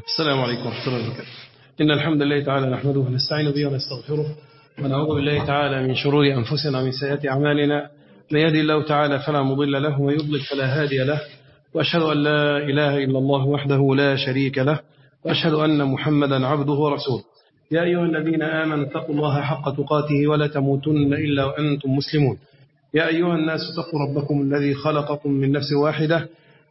السلام عليكم ورحمة الله وبركاته. إن الحمد لله تعالى نحمده ونستعين به ونستغفره ونعوذ بالله تعالى من شرور أنفسنا ومن سيئات أعمالنا. من يهدي الله تعالى فلا مضل له ومن يضلل فلا هادي له، وأشهد أن لا إله إلا الله وحده لا شريك له، وأشهد أن محمدا عبده ورسوله. يا أيها الذين آمنوا اتقوا الله حق تقاته ولا تموتن إلا وأنتم مسلمون. يا أيها الناس اتقوا ربكم الذي خلقكم من نفس واحدة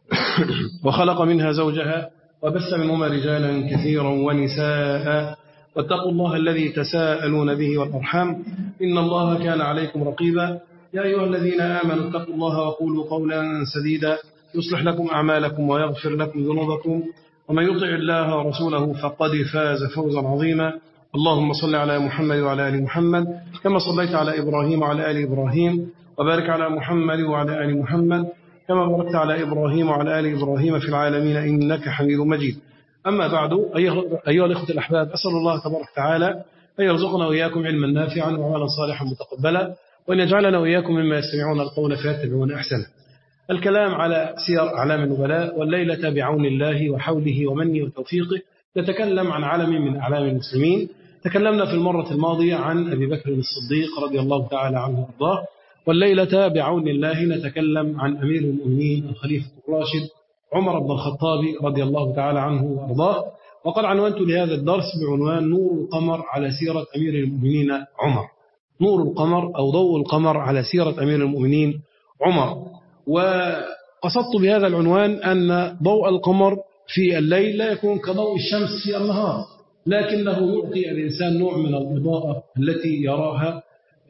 وخلق منها زوجها وبث منهما رجالا كثيرا ونساء، واتقوا الله الذي تساءلون به والأرحام إن الله كان عليكم رقيبا. يا أيها الذين آمنوا اتقوا الله وقولوا قولا سديدا يصلح لكم أعمالكم ويغفر لكم ذنوبكم، ومن يطع الله ورسوله فقد فاز فوزا عظيما. اللهم صل على محمد وعلى آل محمد كما صليت على إبراهيم وعلى آل إبراهيم، وبارك على محمد وعلى آل محمد كما باركت على إبراهيم وعلى آل إبراهيم في العالمين إنك حميد مجيد. أما بعد، أيها الإخوة الأحباب، أسأل الله تبارك وتعالى أن يرزقنا وإياكم علما نافعا وعملا صالحا متقبلا، وأن يجعلنا وإياكم مما يستمعون القول فيتبعون أحسنه. الكلام على سير أعلام النبلاء، والليلة بعون الله وحوله ومنه وتوفيقه نتكلم عن علم من أعلام المسلمين. تكلمنا في المرة الماضية عن أبي بكر الصديق رضي الله تعالى عنه وارضاه، والليلة بعون الله نتكلم عن أمير المؤمنين الخليفة الراشد عمر بن الخطاب رضي الله تعالى عنه وارضاه. وقد عنونت لهذا الدرس بعنوان نور القمر على سيرة أمير المؤمنين عمر. نور القمر أو ضوء القمر على سيرة أمير المؤمنين عمر. وقصدت بهذا العنوان أن ضوء القمر في الليل لا يكون كضوء الشمس في النهار، لكنه يعطي الإنسان نوع من الإضاءة التي يراها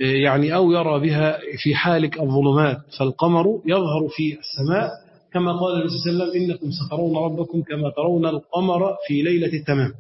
أو يرى بها في حالك الظلمات. فالقمر يظهر في السماء كما قال النبي صلى الله عليه وسلم: إنكم سترون ربكم كما ترون القمر في ليلة التمام.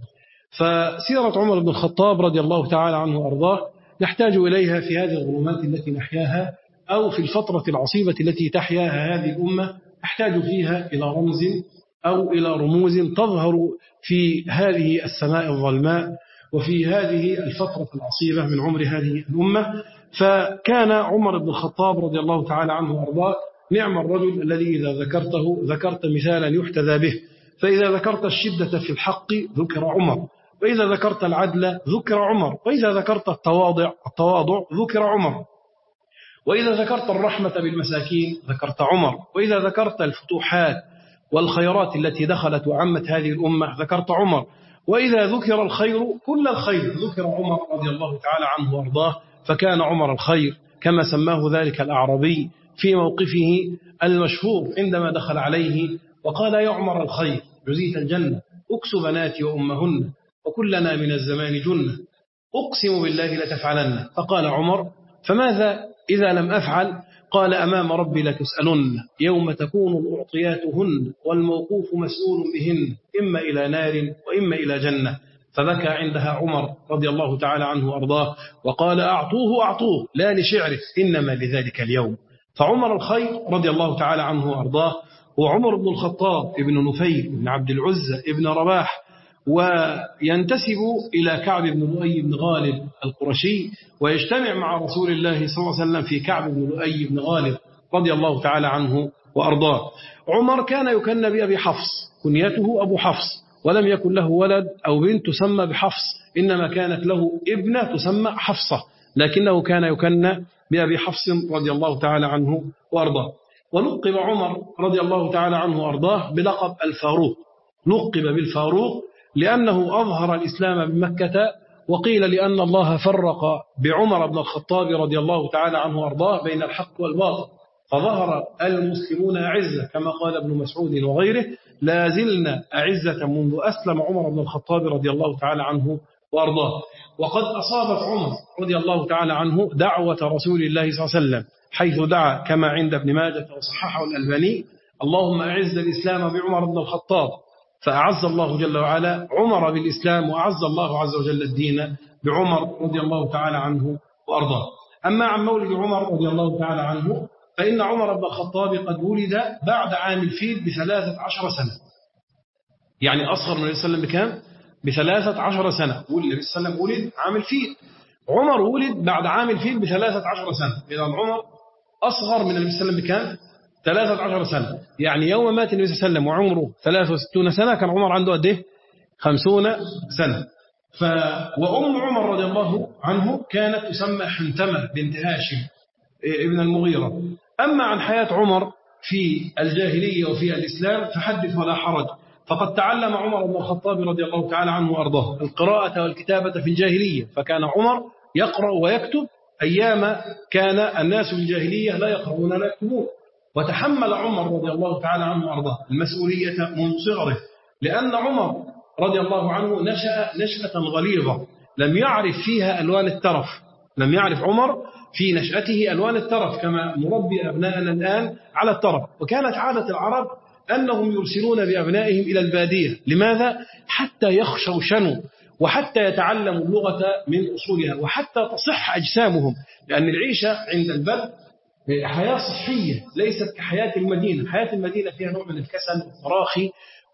فسيرة عمر بن الخطاب رضي الله تعالى عنه وأرضاه نحتاج إليها في هذه الظلمات التي نحياها، أو في الفترة العصيبة التي تحياها هذه الأمة، نحتاج فيها إلى رمز أو إلى رموز تظهر في هذه السماء الظلماء وفي هذه الفترة العصيبة من عمر هذه الأمة. فكان عمر بن الخطاب رضي الله تعالى عنه وأرضاه نعم الرجل الذي إذا ذكرته ذكرت مثالا يحتذى به. فإذا ذكرت الشدة في الحق ذكر عمر، وإذا ذكرت العدل ذكر عمر، وإذا ذكرت التواضع ذكر عمر، وإذا ذكرت الرحمة بالمساكين ذكرت عمر، وإذا ذكرت الفتوحات والخيرات التي دخلت وعمت هذه الأمة ذكرت عمر، وإذا ذكر الخير كل الخير ذكر عمر رضي الله تعالى عنه وارضاه. فكان عمر الخير كما سماه ذلك الأعرابي في موقفه المشهور عندما دخل عليه وقال: يا عمر الخير، جزيت الجنة، أكس بناتي وأمهن، وكلنا من الزمان جنة، أقسم بالله لتفعلن. فقال عمر: فماذا إذا لم أفعل؟ قال: أمام ربي لتسألن يوم تكون الأعطياتهن والموقوف مسؤول بهن، إما إلى نار وإما إلى جنة. فبكى عندها عمر رضي الله تعالى عنه وأرضاه وقال: أعطوه لا لشعره، إنما لذلك اليوم. فعمر الخير رضي الله تعالى عنه وأرضاه هو عمر بن الخطاب ابن نفيل بن عبد العزة ابن رباح، وينتسب إلى كعب بن لؤي بن غالب القرشي، ويجتمع مع رسول الله صلى الله عليه وسلم في كعب بن لؤي بن غالب رضي الله تعالى عنه وأرضاه. عمر كان يكنى بأبي حفص، كنيته أبو حفص، ولم يكن له ولد أو بنت تسمى بحفص، إنما كانت له ابنة تسمى حفصة، لكنه كان يكنى بأبي حفص رضي الله تعالى عنه وأرضاه. ولقب عمر رضي الله تعالى عنه وأرضاه بلقب الفاروق، لقب بالفاروق لأنه أظهر الإسلام بمكة، وقيل لأن الله فرق بعمر بن الخطاب رضي الله تعالى عنه وأرضاه بين الحق والباطل، فظهر المسلمون أعزة كما قال ابن مسعود وغيره: لا زلنا أعزة منذ أسلم عمر بن الخطاب رضي الله تعالى عنه وأرضاه. وقد أصابت عمر رضي الله تعالى عنه دعوة رسول الله صلى الله عليه وسلم، حيث دعا كما عند ابن ماجه وصححه الألباني: اللهم أعز الإسلام بعمر بن الخطاب. فأعز الله جل وعلا عمر بالإسلام، وأعز الله عز وجل الدين بعمر رضي الله تعالى عنه وأرضاه. أما عن مولد عمر رضي الله تعالى عنه، فإن عمر بن الخطاب قد ولد بعد عام الفيل ب13 سنة، يعني أصغر من النبي صلى الله عليه وسلم بكام؟ ب13 سنة. والنبي صلى الله عليه وسلم ولد عام الفيل، عمر ولد بعد عام الفيل ب13 سنة، إذا عمر أصغر من النبي صلى الله عليه وسلم بكام؟ 13 سنة. يعني يوم مات النبي صلى الله عليه وسلم وعمره 63 سنة كان عمر عنده قد إيه؟ 50 سنة. وأم عمر رضي الله عنه كانت تسمى حنتمة بنت هاشم ابن المغيرة. أما عن حياة عمر في الجاهلية وفي الإسلام فحدث ولا حرج، فقد تعلم عمر بن الخطاب رضي الله تعالى عنه وأرضاه القراءة والكتابة في الجاهلية، فكان عمر يقرأ ويكتب أيام كان الناس في الجاهلية لا يقرؤون ولا يكتبون. وتحمل عمر رضي الله تعالى عنه وأرضاه المسؤولية منذ صغره، لأن عمر رضي الله عنه نشأة غليظة لم يعرف فيها ألوان الترف، لم يعرف عمر في نشأته ألوان الترف كما نربي أبناءنا الآن على الترف. وكانت عادة العرب أنهم يرسلون بأبنائهم إلى البادية. لماذا؟ حتى يخشوشنوا وحتى يتعلموا اللغة من أصولها وحتى تصح أجسامهم، لأن العيشة عند البدو حياة صحية ليست كحياة المدينة. حياة المدينة فيها نوع من الكسل والتراخي،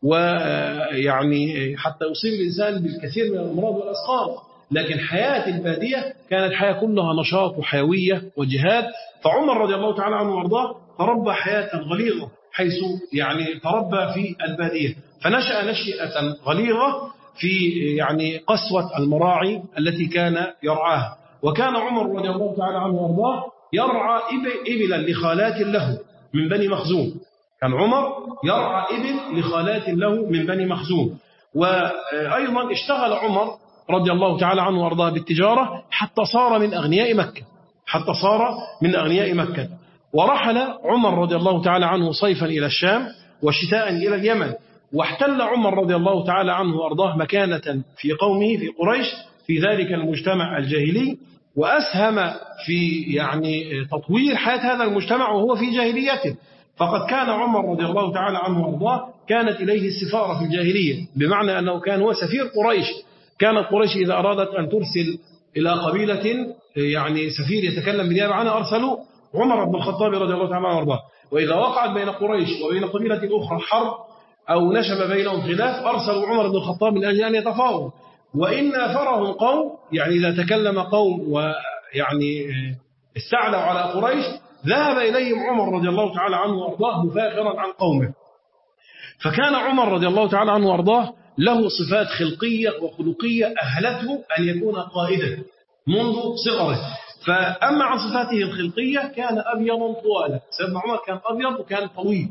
ويعني حتى يصيب الإنسان بالكثير من الأمراض والأسقام. لكن حياة البادية كانت حياة كلها نشاط وحيوية وجهاد. فعمر رضي الله تعالى عنه وارضاه تربى حياة غليظة، حيث يعني تربى في البادية، فنشأ نشأة غليظة في يعني قسوة المراعي التي كان يرعاها. وكان عمر رضي الله تعالى عنه وارضاه يرعى إبلا لخالات له من بني مخزوم. كان عمر يرعى إبل لخالات له من بني مخزوم. وأيضا اشتغل عمر رضي الله تعالى عنه وارضاه بالتجارة حتى صار من أغنياء مكة، حتى صار من أغنياء مكة. ورحل عمر رضي الله تعالى عنه صيفا إلى الشام وشتاء إلى اليمن. واحتل عمر رضي الله تعالى عنه وارضاه مكانة في قومه في قريش في ذلك المجتمع الجاهلي، وأسهم في يعني تطوير حياة هذا المجتمع وهو في جاهليته. فقد كان عمر رضي الله تعالى عنه وارضاه كانت إليه السفارة في الجاهلية، بمعنى أنه كان هو سفير قريش. كانت قريش إذا أرادت أن ترسل إلى قبيلة يعني سفير يتكلم بالنيابة عنها أرسلوا عمر بن الخطاب رضي الله تعالى عنه وارضاه. وإذا وقعت بين قريش وبين قبيلة أخرى حرب أو نشب بينهم خلاف أرسلوا عمر بن الخطاب من أجل أن يتفاوضوا. وإن نافرهم قوم، يعني إذا تكلم قوم ويعني استعلوا على قريش ذهب إليهم عمر رضي الله تعالى عنه وارضاه مفاخرا عن قومه. فكان عمر رضي الله تعالى عنه وارضاه له صفات خلقية وخلقية أهلته أن يكون قائدا منذ صغره. فأما عن صفاته الخلقية كان أبيضا طوالا. سيدنا عمر كان أبيض وكان طويل،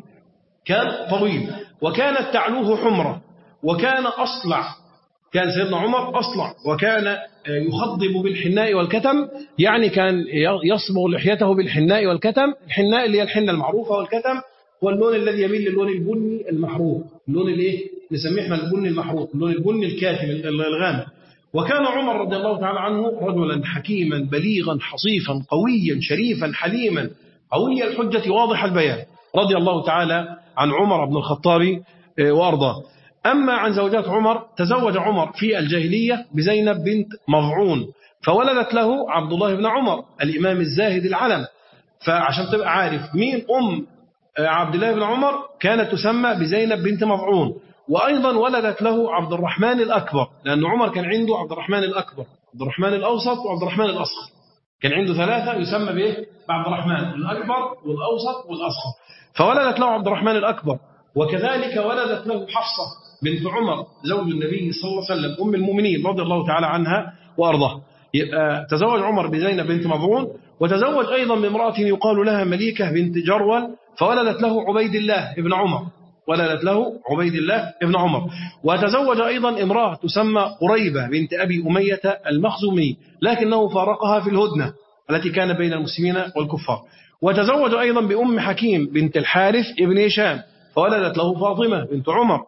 كان طويل، وكانت تعلوه حمرة، وكان أصلع. كان سيدنا عمر أصلع، وكان يخضب بالحناء والكتم، يعني كان يصبغ لحيته بالحناء والكتم. الحناء اللي هي الحنة المعروفة، والكتم هو اللون الذي يميل للون البني المحروق، اللون اللي نسميه احنا البني المحروق، اللون البني الكاتم الغامق. وكان عمر رضي الله تعالى عنه رجلا حكيما بليغا حصيفا قويا شريفا حليما قوي الحجة واضح البيان، رضي الله تعالى عن عمر بن الخطاب وأرضاه. أما عن زوجات عمر، تزوج عمر في الجاهلية بزينب بنت مضعون، فولدت له عبد الله بن عمر الإمام الزاهد العلم. فعشان تبقى عارف مين أم عبد الله بن عمر، كانت تسمى بزينب بنت مضعون. وأيضا ولدت له عبد الرحمن الأكبر، لأن عمر كان عنده عبد الرحمن الأكبر، عبد الرحمن الأوسط، وعبد الرحمن الأصغر. كان عنده ثلاثة يسمى بإيه؟ بعبد الرحمن الأكبر والأوسط والأصغر. فولدت له عبد الرحمن الأكبر. وكذلك ولدت له حفصة بنت عمر زوج النبي صلى الله عليه وسلم أم المؤمنين رضي الله تعالى عنها وأرضاها. يبقى تزوج عمر بزينب بنت مضعون، وتزوج أيضا بامرأة يقال لها مليكة بنت جرول، فولدت له عبيد الله ابن عمر، ولدت له عبيد الله ابن عمر. وتزوج أيضا امرأة تسمى قريبة بنت أبي أمية المخزومي، لكنه فارقها في الهدنة التي كان بين المسلمين والكفار. وتزوج أيضا بأم حكيم بنت الحارث ابن هشام، فولدت له فاطمة بنت عمر.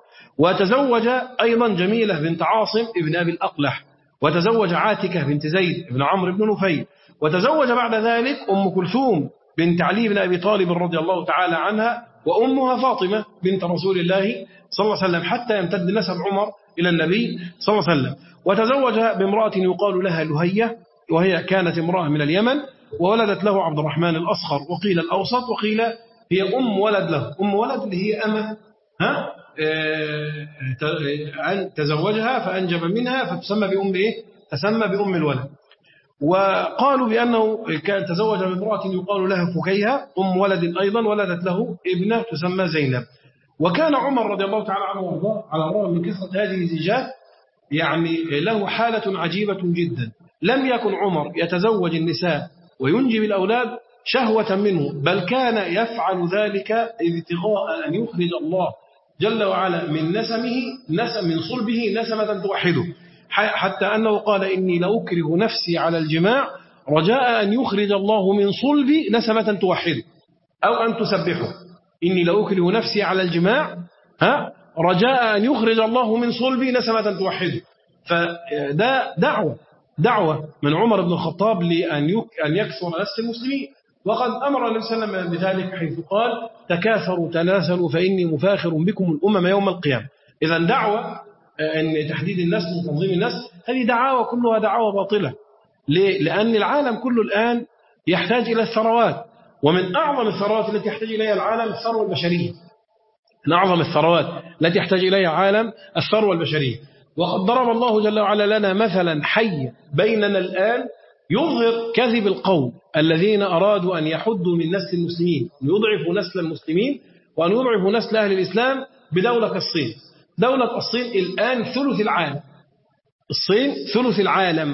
وتزوج أيضا جميلة بنت عاصم ابن أبي الأقلح. وتزوج عاتكة بنت زيد بن عمرو بن نفيل. وتزوج بعد ذلك أم كلثوم بنت علي بن أبي طالب رضي الله تعالى عنها، وأمها فاطمة بنت رسول الله صلى الله عليه وسلم، حتى يمتد نسب عمر إلى النبي صلى الله عليه وسلم. وتزوج بامرأة يقال لها لهية، وهي كانت امرأة من اليمن، وولدت له عبد الرحمن الأصغر، وقيل الأوسط، وقيل هي أم ولد له. أم ولد اللي هي أمة تزوجها فأنجب منها فتسمى بأم إيه؟ تسمى بأم الولد. وقالوا بأنه كان تزوج من امرأة يقال لها فكيهة أم ولد أيضا، ولدت له ابنة تسمى زينب. وكان عمر رضي الله تعالى عنه وارضاه على الرغم من كثرة هذه الزيجات يعني له حالة عجيبة جدا. لم يكن عمر يتزوج النساء وينجب الأولاد شهوة منه، بل كان يفعل ذلك ابتغاء أن يخرج الله جل وعلا من من صلبه نسمة توحده، حتى أنه قال إني لأكره نفسي على الجماع رجاء أن يخرج الله من صلبي نسمة توحده أو أن تسبحه. إني لأكره نفسي على الجماع رجاء أن يخرج الله من صلبي نسمة توحده. فده دعوة من عمر بن الخطاب لأن يكثر نسل المسلمين، وقد أمر النبي صلى الله عليه وسلم بذلك حيث قال تكاثروا تناسلوا فإني مفاخر بكم الأمم يوم القيامة. إذا دعوة أن تحديد النسل وتنظيم النسل هذه دعاوى كلها دعاوى باطلة. ليه؟ لأن العالم كله الآن يحتاج إلى الثروات، ومن أعظم الثروات التي يحتاج إليها العالم الثروة البشرية. من أعظم الثروات التي يحتاج إليها العالم الثروة البشرية. وقد ضرب الله جل وعلا لنا مثلا حي بيننا الآن يظهر كذب القوم الذين أرادوا أن يحدوا من نسل المسلمين، أن يضعفوا نسل المسلمين وأن يضعفوا نسل أهل الإسلام بدولة الصين. دولة الصين الآن ثلث العالم. الصين ثلث العالم،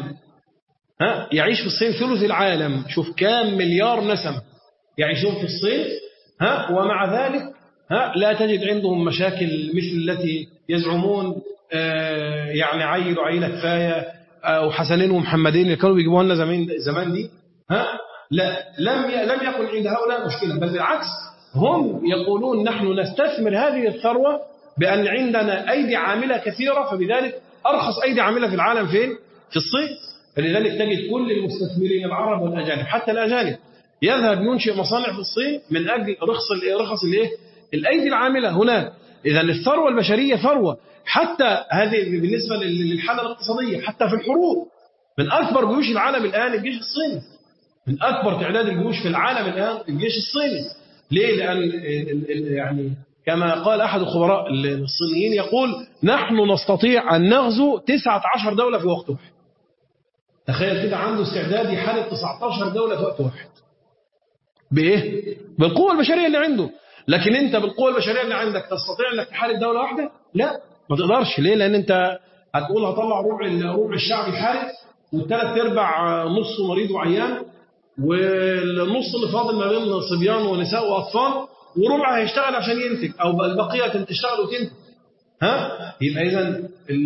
يعيش في الصين ثلث العالم. شوف كام مليار نسمة يعيشون في الصين، ومع ذلك لا تجد عندهم مشاكل مثل التي يزعمون يعني عيلة كفاية أو حسنين ومحمدين اللي كانوا بيجيبوها لنا زمان دي. لا، لم يكن عند هؤلاء مشكلة، بل بالعكس هم يقولون نحن نستثمر هذه الثروة بأن عندنا أيدي عاملة كثيرة، فبذلك أرخص أيدي عاملة في العالم فين؟ في الصين. فلذلك تجد كل المستثمرين العرب والأجانب حتى الأجانب يذهب ينشئ مصانع في الصين من أجل رخص الأيدي العاملة هناك. إذا الثروة البشرية ثروة، حتى هذه بالنسبة للحالة الاقتصادية، حتى في الحروب. من أكبر جيوش العالم الآن الجيش الصيني، من أكبر تعداد الجيوش في العالم الآن الجيش الصيني. ليه؟ لأن يعني كما قال أحد الخبراء الصينيين يقول نحن نستطيع أن نغزو 19 دولة في وقت واحد. تخيل كده، عنده استعداد يحارب 19 دولة في وقت واحد. بإيه؟ بالقوة البشرية اللي عنده. لكن أنت بالقوة البشرية اللي عندك تستطيع أنك تحارب دولة واحدة؟ لا، ما تقدرش. ليه؟ لأن أنت هتقول هطلع ربع الشعب يحارب، والثلاث أرباع نصه مريض وعيان، والنص اللي فاضل ما بين صبيان ونساء وأطفال، وربع هيشتغل عشان ينتج، أو البقية تشتغل وتنتج. يبقى إذا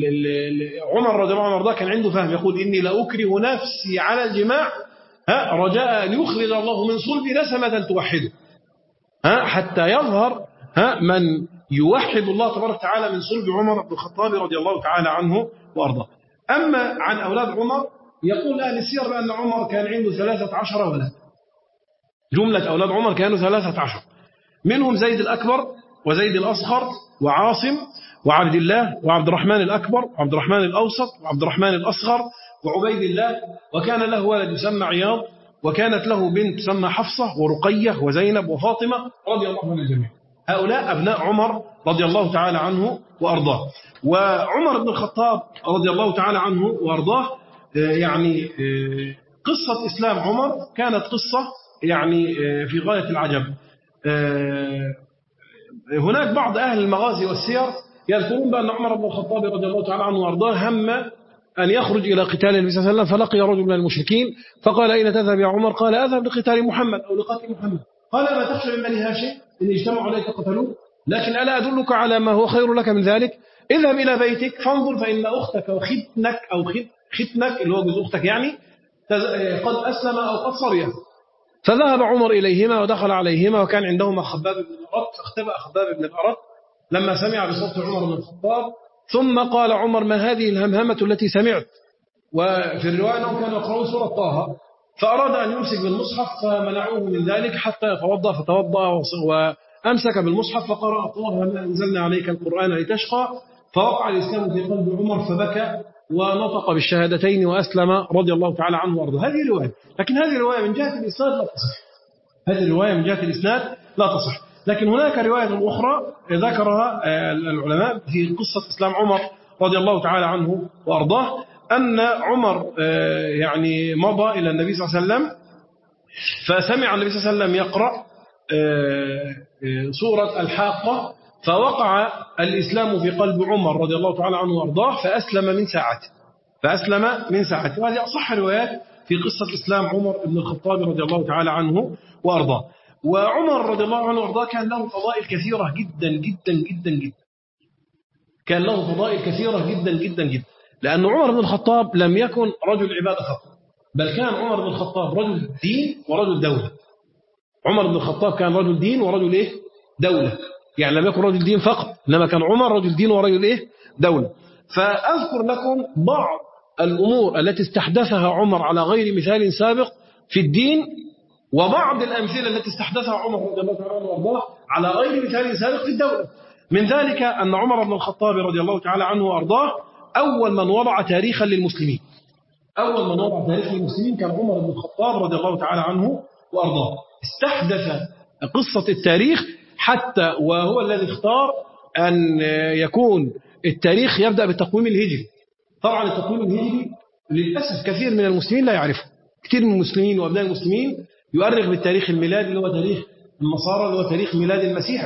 عمر رضي الله عنه وارضاه كان عنده فهم، يقول إني لأكره نفسي على الجماع رجاء أن يخرج الله من صلبي نسمة توحده، حتى يظهر من يوحد الله تبارك وتعالى من صلب عمر بن الخطاب رضي الله تعالى عنه وارضاه. أما عن أولاد عمر يقول أهل السير بأن عمر كان عنده 13 ولد. جملة أولاد عمر كانوا 13، منهم زيد الأكبر وزيد الأصغر وعاصم وعبد الله وعبد الرحمن الأكبر وعبد الرحمن الأوسط وعبد الرحمن الأصغر وعبيد الله. وكان له ولد يسمى عياض، وكانت له بنت تسمى حفصة ورقية وزينب وفاطمة رضي الله عنهم الجميع. هؤلاء أبناء عمر رضي الله تعالى عنه وأرضاه. وعمر بن الخطاب رضي الله تعالى عنه وأرضاه يعني قصة إسلام عمر كانت قصة يعني في غاية العجب. هناك بعض أهل المغازي والسير يذكرون بأن عمر بن الخطاب رضي الله تعالى عنه وأرضاه هم أن يخرج إلى قتال النبي صلى الله عليه وسلم، فلقي رجل من المشركين فقال أين تذهب يا عمر؟ قال أذهب لقتال محمد أو لقتل محمد. قال ما تخشى من بني هاشم إن اجتمعوا عليك قتلوه؟ لكن ألا أدلك على ما هو خير لك من ذلك؟ اذهب إلى بيتك فانظر فإن أختك وختنك أو ختنك اللي هو جوز أختك يعني قد أسلم أو قد صري. فذهب عمر إليهما ودخل عليهما، وكان عندهما خباب بن الأرط، فاختبأ خباب بن الأرط لما سمع بصوت عمر بن الخطاب. ثم قال عمر ما هذه الهمهمة التي سمعت؟ وفي الرواية أنهم كانوا يقرؤون سورة طه، فأراد أن يمسك بالمصحف فمنعوه من ذلك حتى يتوضأ، فتوضأ وأمسك بالمصحف فقرأ طه ما أنزلنا عليك القرآن لتشقى. فوقع الإسلام في قلب عمر فبكى ونطق بالشهادتين وأسلم رضي الله تعالى عنه وأرضاه. هذه رواية، لكن هذه الرواية من جهة الإسناد لا تصح. هذه الرواية من جهة الإسناد لا تصح. لكن هناك رواية أخرى ذكرها العلماء في قصة إسلام عمر رضي الله تعالى عنه وأرضاه، أن عمر يعني مضى إلى النبي صلى الله عليه وسلم، فسمع النبي صلى الله عليه وسلم يقرأ سورة الحاقة فوقع الإسلام في قلب عمر رضي الله تعالى عنه وأرضاه فأسلم من ساعته. وهذه أصح الروايات في قصة إسلام عمر بن الخطاب رضي الله تعالى عنه وأرضاه. وعمر رضي الله عنه وأرضاه كان له فضائل كثيرة جدا جدا جدا جدا، كان له فضائل كثيرة جدا جدا جدا، لأن عمر بن الخطاب لم يكن رجل عبادة فقط، بل كان عمر بن الخطاب رجل دين ورجل دولة. عمر بن الخطاب كان رجل دين ورجل دولة، يعني لم يكن رجل دين فقط، إنما كان عمر رجل دين ورجل دولة. فأذكر لكم بعض الأمور التي استحدثها عمر على غير مثال سابق في الدين، وبعض الأمثلة التي استحدثها عمر رضي الله تعالى عنه على غير مثال سابق في الدولة. من ذلك أن عمر بن الخطاب رضي الله تعالى عنه وأرضاه أول من وضع تاريخا للمسلمين. أول من وضع تاريخ للمسلمين كان عمر بن الخطاب رضي الله تعالى عنه وأرضاه. استحدث قصة التاريخ، حتى وهو الذي اختار أن يكون التاريخ يبدأ بالتقويم الهجري. طبعا التقويم الهجري للأسف كثير من المسلمين لا يعرفه، كثير من المسلمين وأبناء المسلمين يؤرخ بالتاريخ الميلادي اللي هو تاريخ النصارى، اللي هو تاريخ ميلاد المسيح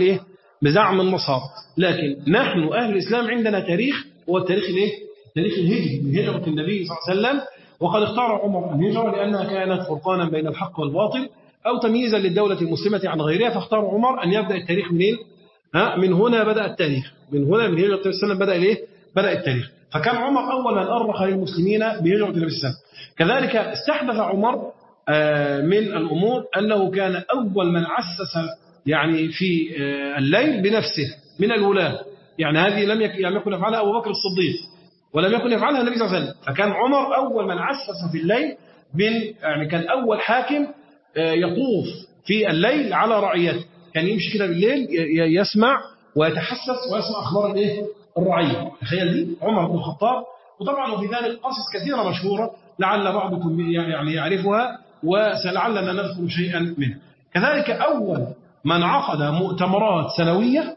بزعم النصارى. لكن نحن أهل الإسلام عندنا تاريخ هو التاريخ التاريخ الهجري من هجرة النبي صلى الله عليه وسلم. وقد اختار عمر الهجرة لأنها كانت فرقانا بين الحق والباطل أو تمييزا للدولة المسلمة عن غيرها، فاختار عمر أن يبدأ التاريخ منين؟ من هنا بدأ التاريخ، من هنا من هجرة النبي صلى الله عليه وسلم بدأ التاريخ. فكان عمر أول من أرخ للمسلمين بهجرة النبي صلى الله عليه وسلم. كذلك استحدث عمر من الأمور أنه كان أول من عسس يعني في الليل بنفسه من الولاة، يعني هذه لم يكن يفعلها أبو بكر الصديق ولم يكن يفعلها النبي صلى الله عليه وسلم. فكان عمر أول من عسس في الليل، يعني كان أول حاكم يطوف في الليل على رعيته، كان يمشي كده بالليل يسمع ويتحسس ويسمع أخبار الرعية. تخيل دي عمر بن الخطاب. وطبعا وفي ذلك قصص كثيرة مشهورة لعل بعضكم يعني يعرفها ولعلنا نذكر شيئا منها. كذلك أول من عقد مؤتمرات سنوية،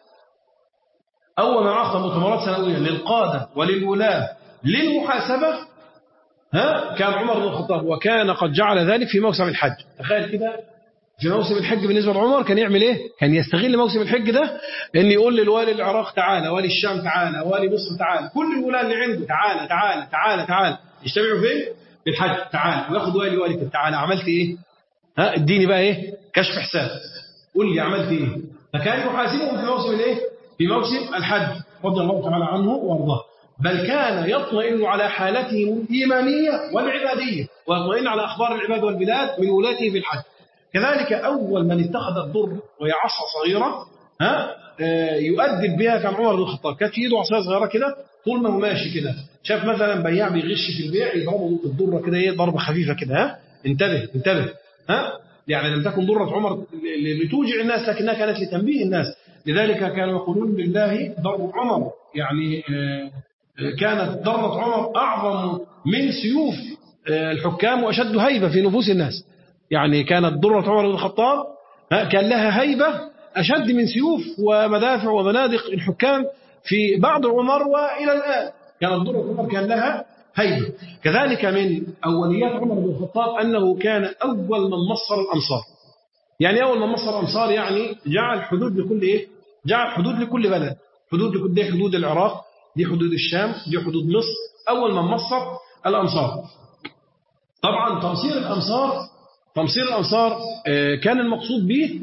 للقادة وللولاة للمحاسبة كان عمر بن الخطاب، وكان قد جعل ذلك في موسم الحج. تخيل كده في موسم الحج بالنسبة لعمر كان يعمل إيه؟ كان يستغل موسم الحج ده إن يقول للوالي العراق تعالى، والي الشام تعالى، والي مصر تعالى، كل الولاة اللي عنده تعالى تعالى تعالى تعالى، يجتمعوا فين؟ في الحج تعالى، وياخد والي كده تعالى عملت إيه؟ اديني بقى إيه؟ كشف حساب، قول لي عملت إيه؟ فكان يحاسبهم في موسم الإيه؟ في موسم الحج رضي الله تعالى عنه وارضاه. بل كان يطمئن على حالتهم الإيمانية والعبادية، ويطمئن على أخبار العباد والبلاد من ولاته في الحج. كذلك أول من اتخذ الضر وهي عصا صغيرة يؤدب بها كان عمر بن الخطاب. كانت في ايده عصايه صغيرة كده، طول ما هو ماشي كده شاف مثلا بياع بيغش في البيع يضربه الضرة كده ضربة خفيفة كده، انتبه يعني لم تكن ضرة عمر لتوجع الناس لكنها كانت لتنبيه الناس. لذلك كانوا يقولون لله ضر عمر، يعني كانت ضرة عمر أعظم من سيوف الحكام وأشد هيبة في نفوس الناس. يعني كانت ضرة عمر بن الخطاب كان لها هيبة أشد من سيوف ومدافع وبنادق الحكام في بعض عمر وإلى الآن. كانت ضرة عمر كان لها هيبة. كذلك من أوليات عمر بن الخطاب أنه كان أول من مصر الأمصار. يعني أول من مصر الأمصار يعني جعل حدود لكل بلد، دي حدود العراق، دي حدود الشام، دي حدود مصر. أول من مصر الأمصار. طبعا تمصير الأمصار كان المقصود به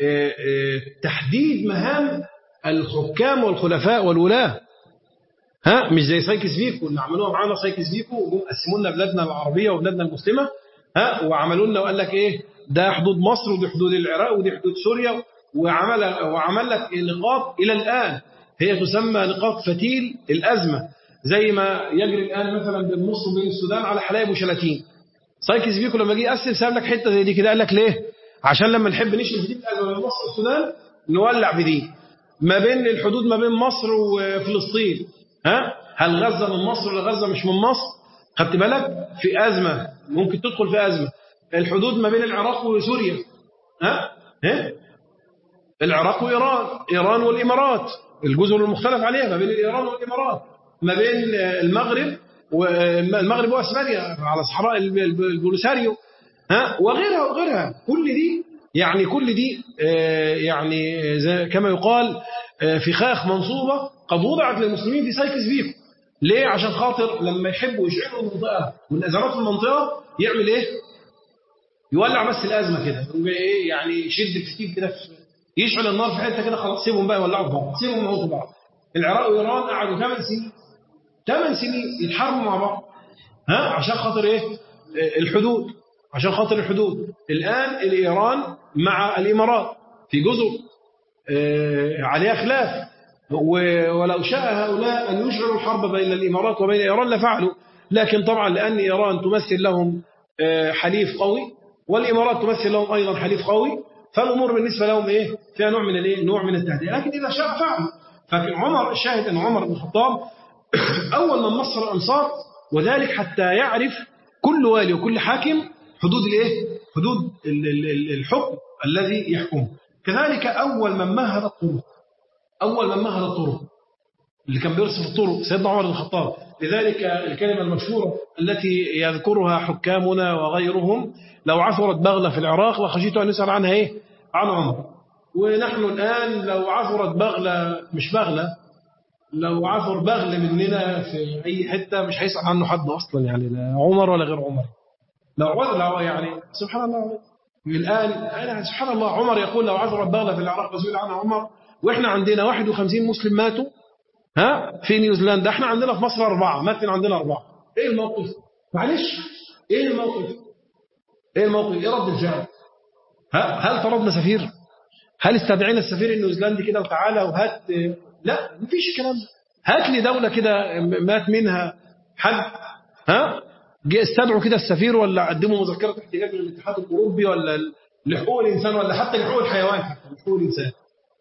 تحديد مهام الحكام والخلفاء والولاة. مش زي سايكس بيكو اللي عملوها معانا، سايكس بيكو قسموا لنا بلادنا العربية وبلادنا المسلمة وعملوا لنا وقال لك ايه ده حدود مصر ودي حدود العراق ودي حدود سوريا، وعمل لك نقاط إلى الآن هي تسمى نقاط فتيل الأزمة، زي ما يجري الآن مثلا بين مصر وبين السودان على حلايب وشلاتين. سايكس بيكو لما جه يقسم ساب لك حتة زي دي كده، قال لك ليه؟ عشان لما نحب نشيل في دي الأزمة بين مصر والسودان نولع في دي. ما بين الحدود ما بين مصر وفلسطين، هل غزة من مصر ولا غزة مش من مصر؟ خدت بالك؟ في أزمة ممكن تدخل في أزمة. الحدود ما بين العراق وسوريا، العراق وإيران، إيران والإمارات، الجزر المختلف عليها ما بين إيران والإمارات، ما بين المغرب وأسبانيا على صحراء البوليساريو، وغيرها. كل دي يعني كما يقال فخاخ منصوبة قد وضعت للمسلمين في سايكس بيكو. ليه؟ عشان خاطر لما يحبوا يشعلوا المنطقة من أزمات المنطقة يعمل إيه؟ يولع بس الأزمة كده، يعني يشد الفتيل كده، يشعل النار في حتة كده، خلاص سيبهم بقى يولعوا في بعض، سيبهم يموتوا بعض. العراق وإيران قعدوا 8 سنين يتحاربوا مع بعض، عشان خاطر إيه؟ الحدود، عشان خاطر الحدود. الآن الإيران مع الإمارات في جزر عليها خلاف، ولو شاء هؤلاء أن يشعروا الحرب بين الإمارات وبين إيران لفعلوا، لكن طبعا لأن إيران تمثل لهم حليف قوي، والإمارات تمثل لهم أيضا حليف قوي، فالأمور بالنسبة لهم إيه؟ فيها نوع من الإيه؟ نوع من التهدئة. لكن إذا شاء فعلوا. فعمر الشاهد أن عمر بن الخطاب أول من مصر الأنصار، وذلك حتى يعرف كل والي وكل حاكم حدود الإيه؟ حدود الحكم الذي يحكمه. كذلك أول من مهد الطرق، اللي كان بيرسم الطرق سيدنا عمر بن الخطاب. لذلك الكلمة المشهورة التي يذكرها حكامنا وغيرهم: لو عثرت بغلة في العراق لخشيت أن يسأل عنها إيه؟ عن عمر. ونحن الآن لو عثرت بغلة، مش بغلة، لو عثر بغل مننا في أي حتة مش هيسأل عنه حد أصلا، يعني لا عمر ولا غير عمر. لو يعني سبحان الله الآن سبحان الله، عمر يقول لو عثرت بغلة في العراق فسئل عنها عمر، وإحنا عندنا 51 مسلم ماتوا في نيوزيلندا، احنا عندنا في مصر 4 مات عندنا 4. ايه الموقف؟ معلش، ايه الموقف؟ ايه رد الفعل؟ هل طردنا سفير؟ هل استدعينا السفير النيوزيلندي كده وتعالى وهات؟ لا، مفيش الكلام ده. هات لي دولة كده مات منها حد، استدعوا كده السفير، ولا قدموا مذكرة احتجاج للاتحاد الأوروبي، ولا لحقوق الإنسان، ولا حتى لحقوق الحيوان، حتى لحقوق الإنسان،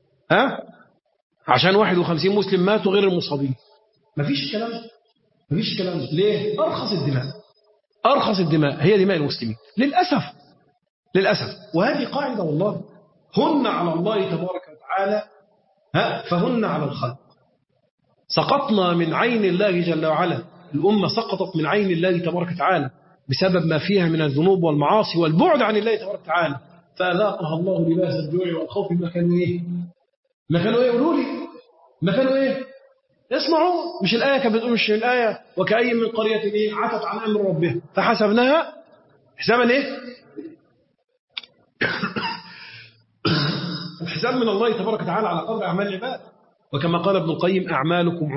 عشان 51 مسلم ماتوا غير المصابين. مفيش الكلام ده. ليه؟ أرخص الدماء هي دماء المسلمين، للأسف. وهذه قاعدة والله، هن على الله تبارك وتعالى فهن على الخلق. سقطنا من عين الله جل وعلا، الأمة سقطت من عين الله تبارك وتعالى بسبب ما فيها من الذنوب والمعاصي والبعد عن الله تبارك وتعالى، فأذاقها الله لباس الجوع والخوف ما كانوا يقولوا لي، ما كانوا ايه؟ اسمعوا، مش الآية كانت بتقول، مش الآية وكأي من قرية ايه عتت عن أمر ربها فحسبناها حسابا ايه؟ الحساب من الله تبارك وتعالى على قدر أعمال العباد. وكما قال ابن القيم: أعمالكم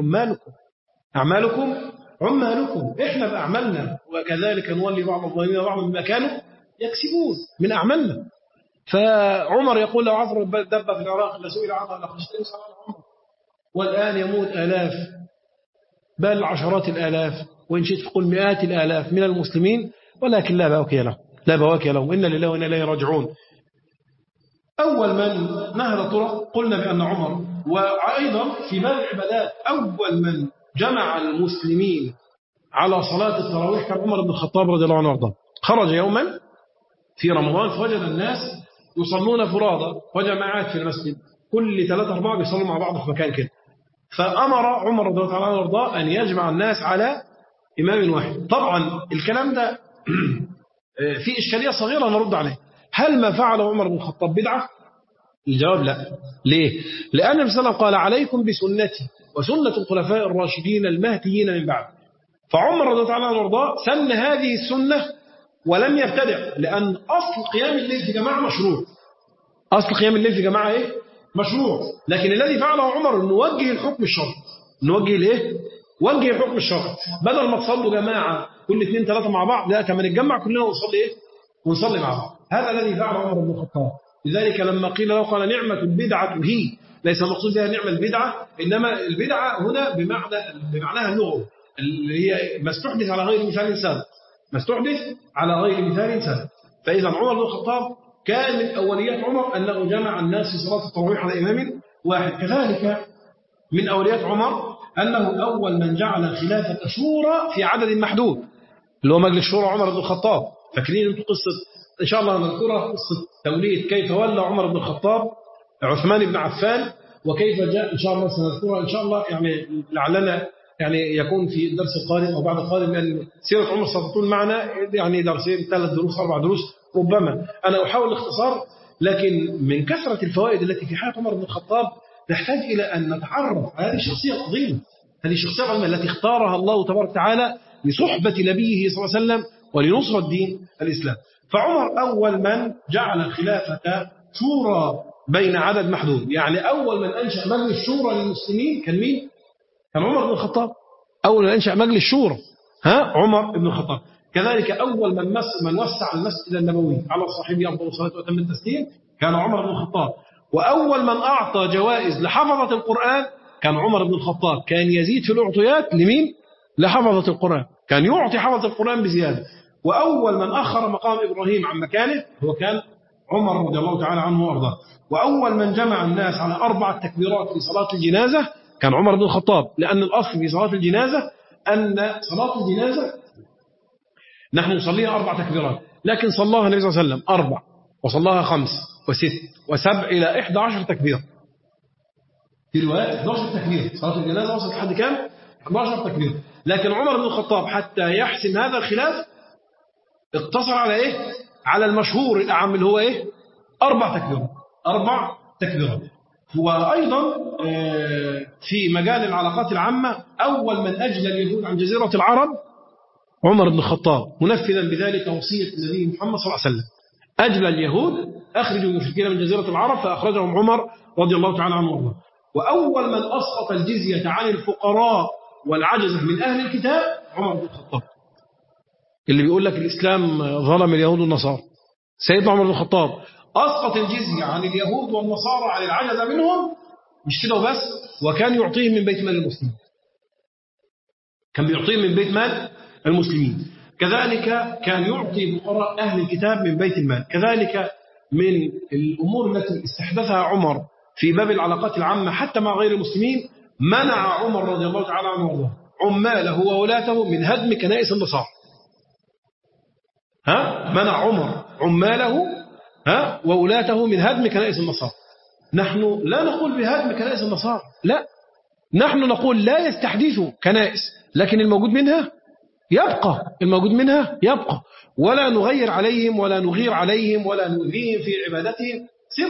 عمالكم، احنا بأعمالنا، وكذلك نولي بعض الظالمين بعضا بما كانوا يكسبون من أعمالنا. فعمر يقول: لو عثر دبة في العراق لسئل عنها لخشيت أن يسأل عنها عمر. والآن يموت آلاف، بل عشرات الآلاف، وإن شئت فقل مئات الآلاف من المسلمين، ولكن لا بواكي لهم، إن لله وإنا إليه راجعون. أول من نهض طرق قلنا بأن عمر. وأيضا في باب العبادات أول من جمع المسلمين على صلاة التراويح كان عمر بن الخطاب رضي الله عنه وارضاه. خرج يوما في رمضان فوجد الناس يصلون فرادى وجماعات في المسجد، كل 3-4 بيصلوا مع بعض في مكان كده. فأمر عمر رضي الله عنه وارضاه أن يجمع الناس على إمام واحد. طبعا الكلام ده في إشكالية صغيرة نرد عليه: هل ما فعله عمر بن الخطاب بدعة؟ الجواب لا. ليه؟ لأن النبي صلى الله عليه وسلم قال: عليكم بسنتي وسنة الخلفاء الراشدين المهديين من بعد. فعمر رضي الله عنه وارضاه سن هذه السنة ولم يبتدع، لأن أصل قيام الليل في جماعة مشروع. مشروع. لكن الذي فعله عمر أنه وجه الحكم الشرعي، وجه الحكم الشرعي، بدل ما تصلوا جماعة كل 2-3 مع بعض، لا، كما نتجمع كلنا ونصلي مع بعض. هذا الذي فعله عمر بن الخطاب. لذلك لما قيل له قال: نعمة البدعة هي، ليس المقصود بها نعمة البدعة، إنما البدعة هنا بمعناها اللغوي، اللي هي ما استحدث على غير مثال سابق. فإذا عمر بن الخطاب كان من أوليات عمر أنه جمع الناس في صلاة التراويح على إمام واحد. كذلك من أوليات عمر أنه أول من جعل خلافة شورى في عدد محدود، اللي هو مجلس شورى عمر بن الخطاب. فاكرين انتم قصة إن شاء الله نذكرها، قصة توليد كيف ولى عمر بن الخطاب عثمان بن عفان، وكيف جاء إن شاء الله سنذكرها إن شاء الله، يعني لعلنا يعني يكون في الدرس القادم أو بعد القادم، لأن سيرة عمر ستطول معنا يعني درسين 3 دروس 4 دروس ربما. أنا أحاول الاختصار، لكن من كثرة الفوائد التي في حياة عمر بن الخطاب نحتاج إلى أن نتعرف على هذه الشخصية العظيمة، هذه الشخصية العظيمة التي اختارها الله تبارك وتعالى لصحبة نبيه صلى الله عليه وسلم ولنصرة دين الإسلام. فعمر أول من جعل الخلافة شورى بين عدد محدود، يعني أول من أنشأ مجلس شورى للمسلمين كان مين؟ كان عمر بن الخطاب. أول من أنشأ مجلس شورى عمر بن الخطاب. كذلك أول من وسع المسجد النبوي على صاحبه أفضل الصلاة وأتم التسليم كان عمر بن الخطاب. وأول من أعطى جوائز لحفظة القرآن كان عمر بن الخطاب. كان يزيد في الأعطيات لمين؟ لحفظة القرآن، كان يعطي حفظة القرآن بزيادة. وأول من أخر مقام إبراهيم عن مكانه هو كان عمر رضي الله تعالى عنه وأرضاه. وأول من جمع الناس على 4 تكبيرات في صلاة الجنازة كان عمر بن الخطاب، لأن الأصل في صلاة الجنازة أن صلاة الجنازة نحن نصليها 4 تكبيرات، لكن صلاها النبي صلى الله عليه وسلم 4 وصلاها 5 و6 و7 إلى 11 تكبير. في روايات 11 تكبير، صلاة الجنازة وصلت لحد كام؟ 11 تكبير. لكن عمر بن الخطاب حتى يحسم هذا الخلاف اقتصر على إيه؟ على المشهور الأعم اللي هو إيه؟ 4 تكبيرات. 4 تكبيرات. وأيضا في مجال العلاقات العامة أول من أجلى اليهود عن جزيرة العرب عمر بن الخطاب، منفذا بذلك وصية النبي محمد صلى الله عليه وسلم. أجلى اليهود، أخرجوا المشركين من جزيرة العرب، فأخرجهم عمر رضي الله تعالى عنه وارضاه. وأول من أسقط الجزية عن الفقراء والعجزة من أهل الكتاب عمر بن الخطاب. اللي بيقول لك الإسلام ظلم اليهود والنصارى، سيدنا عمر بن الخطاب أسقط الجزية عن اليهود والنصارى عن العجزة منهم، مش كده وبس، وكان يعطيهم من بيت مال المسلمين. كان بيعطيهم من بيت مال المسلمين. كذلك كان يعطي فقراء أهل الكتاب من بيت المال. كذلك من الأمور التي استحدثها عمر في باب العلاقات العامة حتى مع غير المسلمين، منع عمر رضي الله تعالى عنه وارضاه عماله وولاته من هدم كنائس النصارى. منع عمر عماله وولاته من هدم كنائس النصارى. نحن لا نقول بهدم كنائس النصارى، لا، نحن نقول لا يستحدثوا كنائس، لكن الموجود منها يبقى، الموجود منها يبقى، ولا نغير عليهم ولا نغير عليهم ولا نؤذيهم في عبادتهم.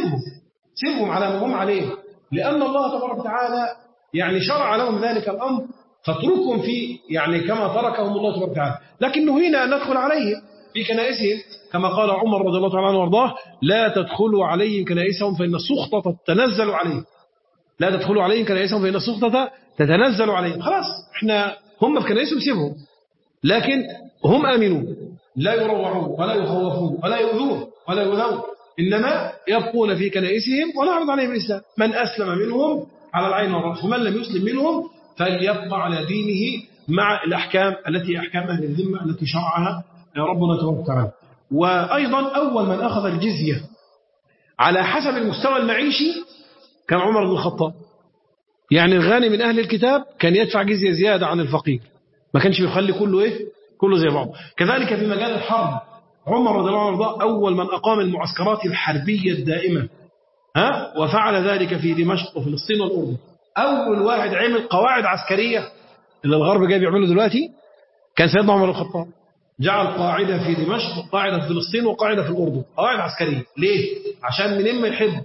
سيبهم على ما هم عليه، لأن الله تبارك وتعالى يعني شرع لهم ذلك الأمر، فاتركهم في يعني كما تركهم الله تبارك وتعالى. لكن نهينا أن ندخل عليهم في كنائسهم، كما قال عمر رضي الله تعالى عنه وارضاه: لا تدخلوا عليهم كنائسهم فإن السخطة تتنزل عليهم. لا تدخلوا عليهم كنائسهم فإن السخطة تتنزل عليهم. خلاص، احنا هم في كنائسهم سيبهم، لكن هم آمنون، لا يروعون ولا يخوفون ولا يؤذون ولا يؤذون، إنما يبقون في كنائسهم ونعرض عليهم الإسلام. من أسلم منهم على العين والرأس، ومن لم يسلم منهم فليبقى على دينه مع الأحكام التي أحكام أهل الذمة التي شرعها ربنا تبارك وتعالى. وأيضا أول من أخذ الجزية على حسب المستوى المعيشي كان عمر بن الخطاب. يعني الغني من أهل الكتاب كان يدفع جزية زيادة عن الفقير، ما كانش بيخلي كله زي بعضه. كذلك في مجال الحرب عمر رضي الله عنه أول من أقام المعسكرات الحربية الدائمة، وفعل ذلك في دمشق وفلسطين والأردن. أول واحد عمل قواعد عسكرية اللي الغرب جاي بيعمله دلوقتي كان سيدنا عمر الخطاب. جعل قاعدة في دمشق وقاعدة في فلسطين وقاعدة في الأردن، قواعد عسكرية. ليه؟ عشان من إما يحب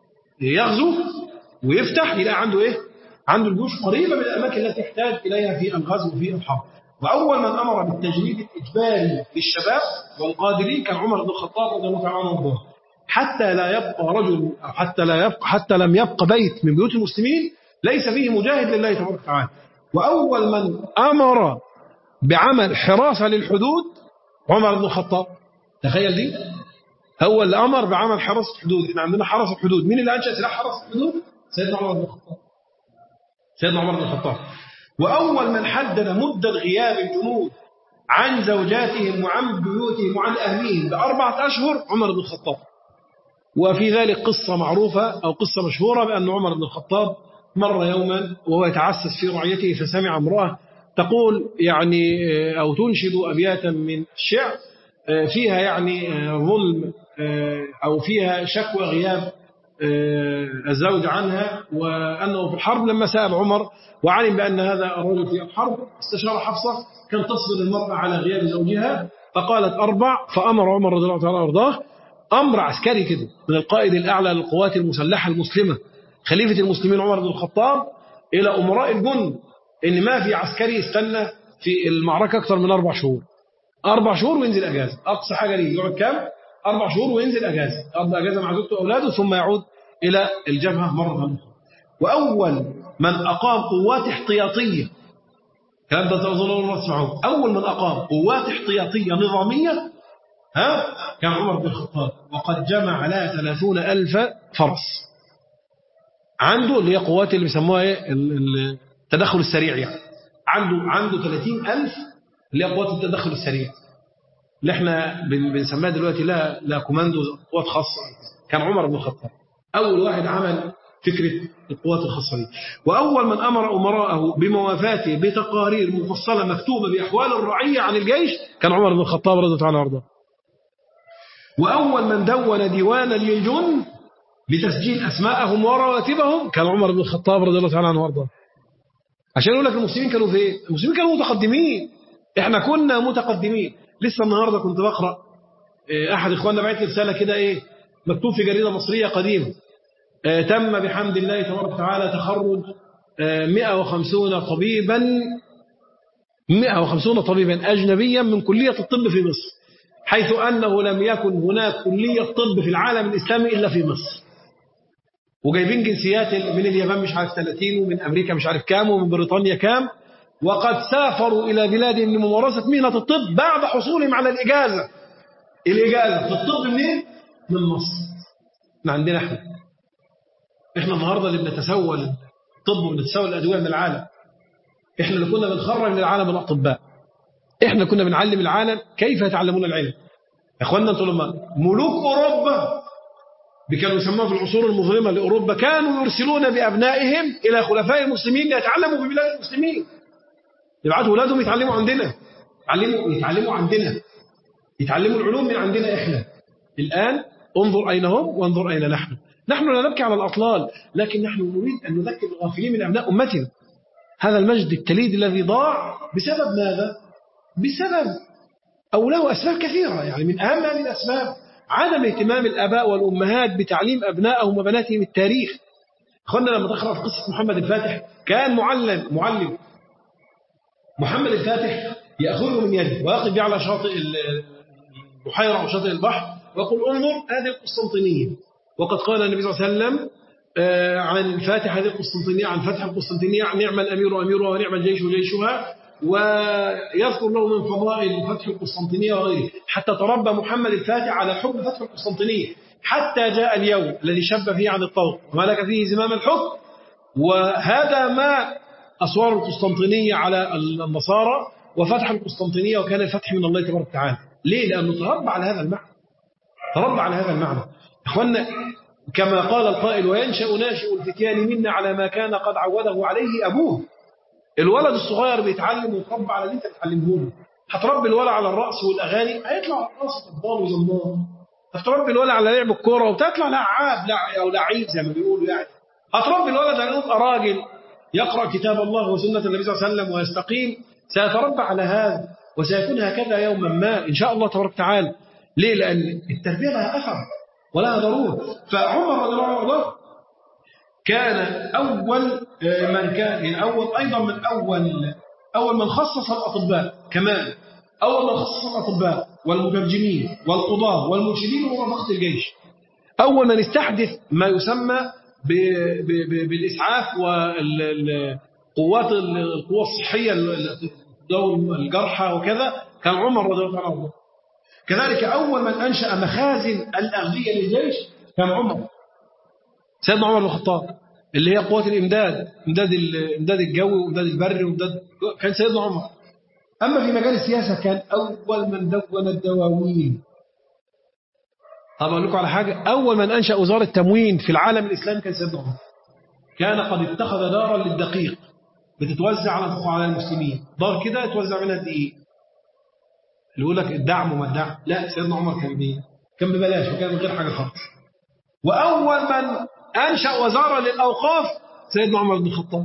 يغزو ويفتح يلاقي عنده عنده الجيوش قريبة من الأماكن التي يحتاج إليها في الغزو وفي الحرب. وأول من أمر بالتجنيد الإجباري للشباب والقادرين كان عمر بن الخطاب رضي الله تعالى عنه، حتى لا يبقى رجل حتى لم يبقى بيت من بيوت المسلمين ليس فيه مجاهد لله تبارك وتعالى. وأول من أمر بعمل حراسة للحدود عمر بن الخطاب. تخيل دي، هو اللي أمر بعمل حراسة الحدود. إحنا عندنا حراسة الحدود، مين اللي أنشأ سلاح حراسة الحدود؟ سيدنا عمر بن الخطاب. وأول من حدد مدة غياب الجنود عن زوجاتهم وعن بيوتهم وعن أهليهم ب4 أشهر عمر بن الخطاب. وفي ذلك قصة معروفة أو قصة مشهورة بأن عمر بن الخطاب مر يوما وهو يتعسس في رعيته فسمع امرأة تقول يعني أو تنشد أبياتا من الشعر فيها يعني ظلم أو فيها شكوى غياب الزوج عنها، وأنه في الحرب. لما سأل عمر وعلم بأن هذا الرجل في الحرب استشار حفصة كان تصبر المرأة على غياب زوجها، فقالت 4. فأمر عمر رضي الله تعالى وارضاه أمر عسكري كده من القائد الأعلى للقوات المسلحة المسلمة خليفة المسلمين عمر بن الخطاب إلى أمراء الجند إن ما في عسكري يستنى في المعركة أكثر من 4 شهور. 4 شهور وينزل أجازة، أقصى حاجة ليه يقعد كام؟ 4 شهور وينزل أجازة، يقضي أجازة مع زوجته وأولاده ثم يعود إلى الجبهة مرة أخرى. وأول من أقام قوات احتياطية، كلام ده أظن الله تسمعوه، أول من أقام قوات احتياطية نظامية كان عمر بن الخطاب، وقد جمع على 30,000 فرس عنده، اللي هي قوات اللي بيسموها التدخل السريع، يعني عنده 30,000 اللي هي قوات التدخل السريع، اللي احنا بنسميها دلوقتي لا كوماندو، قوات خاصة. كان عمر بن الخطاب أول واحد عمل فكرة القوات الخاصة دي، وأول من أمر أمراءه بموافاته بتقارير مفصلة مكتوبة بأحوال الرعية عن الجيش كان عمر بن الخطاب رضي الله عنه وارضاه. وأول من دون ديوانا للجند بتسجيل أسماءهم ورواتبهم كان عمر بن الخطاب رضي الله عنه وارضاه. عشان يقول لك المسلمين كانوا فين؟ المسلمين كانوا متقدمين، احنا كنا متقدمين. لسه النهارده كنت بقرأ أحد إخواننا بعت لي رسالة كده مكتوب في جريدة مصرية قديمة، تم بحمد الله تبارك وتعالى تخرج 150 طبيبا أجنبيا من كلية الطب في مصر، حيث أنه لم يكن هناك كلية طب في العالم الإسلامي إلا في مصر. وجايبين جنسيات من اليابان مش عارف 30، ومن أمريكا مش عارف كام، ومن بريطانيا كام، وقد سافروا إلى بلادهم لممارسة مهنة الطب بعد حصولهم على الإجازة في الطب منين؟ من مصر. احنا عندنا احنا النهارده اللي بنتسول الطب وبنتسول الأدوية من العالم، احنا اللي كنا بنخرج للعالم الأطباء، احنا كنا بنعلم العالم كيف يتعلمون العلم. يا اخوانا انتوا لما ملوك أوروبا كانوا يسموها في العصور المظلمة لأوروبا كانوا يرسلون بأبنائهم إلى خلفاء المسلمين ليتعلموا في بلاد المسلمين، يبعثوا أولادهم يتعلموا عندنا، يتعلموا عندنا، يتعلموا العلوم من عندنا إحنا. الآن انظر أين هم وانظر أين نحن. نحن لا نبكي على الأطلال، لكن نحن نريد أن نذكر الغافلين من أبناء أمتنا. هذا المجد التليد الذي ضاع بسبب ماذا؟ بسبب أو له أسباب كثيرة، يعني من أهم هذه الأسباب عدم اهتمام الآباء والأمهات بتعليم أبنائهم وبناتهم التاريخ. أخوانا لما تقرأ في قصة محمد الفاتح، كان معلم محمد الفاتح يأخذه من يده ويقف على شاطئ البحيرة أو شاطئ البحر ويقول انظر هذه القسطنطينية، وقد قال النبي صلى الله عليه وسلم عن فاتح هذه القسطنطينية، عن فتح القسطنطينية، نعم الأمير أميرها ونعم الجيش جيشها، ويذكر له من فضائل فتح القسطنطينية وغيره، حتى تربى محمد الفاتح على حب فتح القسطنطينية، حتى جاء اليوم الذي شب فيه عن الطوق وملك فيه زمام الحكم، وهذا ما أسوار القسطنطينية على النصارى وفتح القسطنطينية، وكان الفتح من الله تبارك وتعالى. ليه؟ لأنه تربى على هذا المعنى. إخوانا كما قال القائل وينشأ ناشئ الفتيان منا على ما كان قد عوده عليه أبوه. الولد الصغير بيتعلم ويتربى على اللي انت بتعلمه له. هتربي الولد على الرقص والأغاني هيطلع على الرقص طبال وزمان. هتربي الولد على لعب الكورة وتطلع لعاب أو لعيب زي ما بيقولوا يعني. هتربي الولد على يبقى راجل يقرأ كتاب الله وسنة النبي صلى الله عليه وسلم ويستقيم، سيتربى على هذا وسيكون هكذا يوما ما إن شاء الله تبارك وتعالى. ليه؟ لأن التربية لها أثر ولها ضرورة. فعمر رضي الله عنه كان أول من كان يعني أول من خصص الأطباء، كمان أول من خصص الأطباء والمترجمين والقضاة والمرشدين ورفقة الجيش، أول من استحدث ما يسمى بالإسعاف والقوات القوى الصحية الجرحى وكذا كان عمر رضي الله عنه. كذلك أول من أنشأ مخازن الأغذية للجيش كان عمر، سيدنا عمر بن الخطاب، اللي هي قوات الإمداد، إمداد الجوي وإمداد البري كان سيدنا عمر. أما في مجال السياسة كان أول من دون الدواوين. طب أقول لكم على حاجة، أول من أنشأ وزارة التموين في العالم الإسلامي كان سيدنا عمر. كان قد اتخذ دارا للدقيق بتتوزع على المسلمين، دار كده يتوزع منها الدقيق، اللي يقول لك الدعم وما الدعم، لا سيدنا عمر كان ببلاش وكان من غير حاجة خالص. وأول من أنشأ وزارة للأوقاف سيدنا عمر بن الخطاب،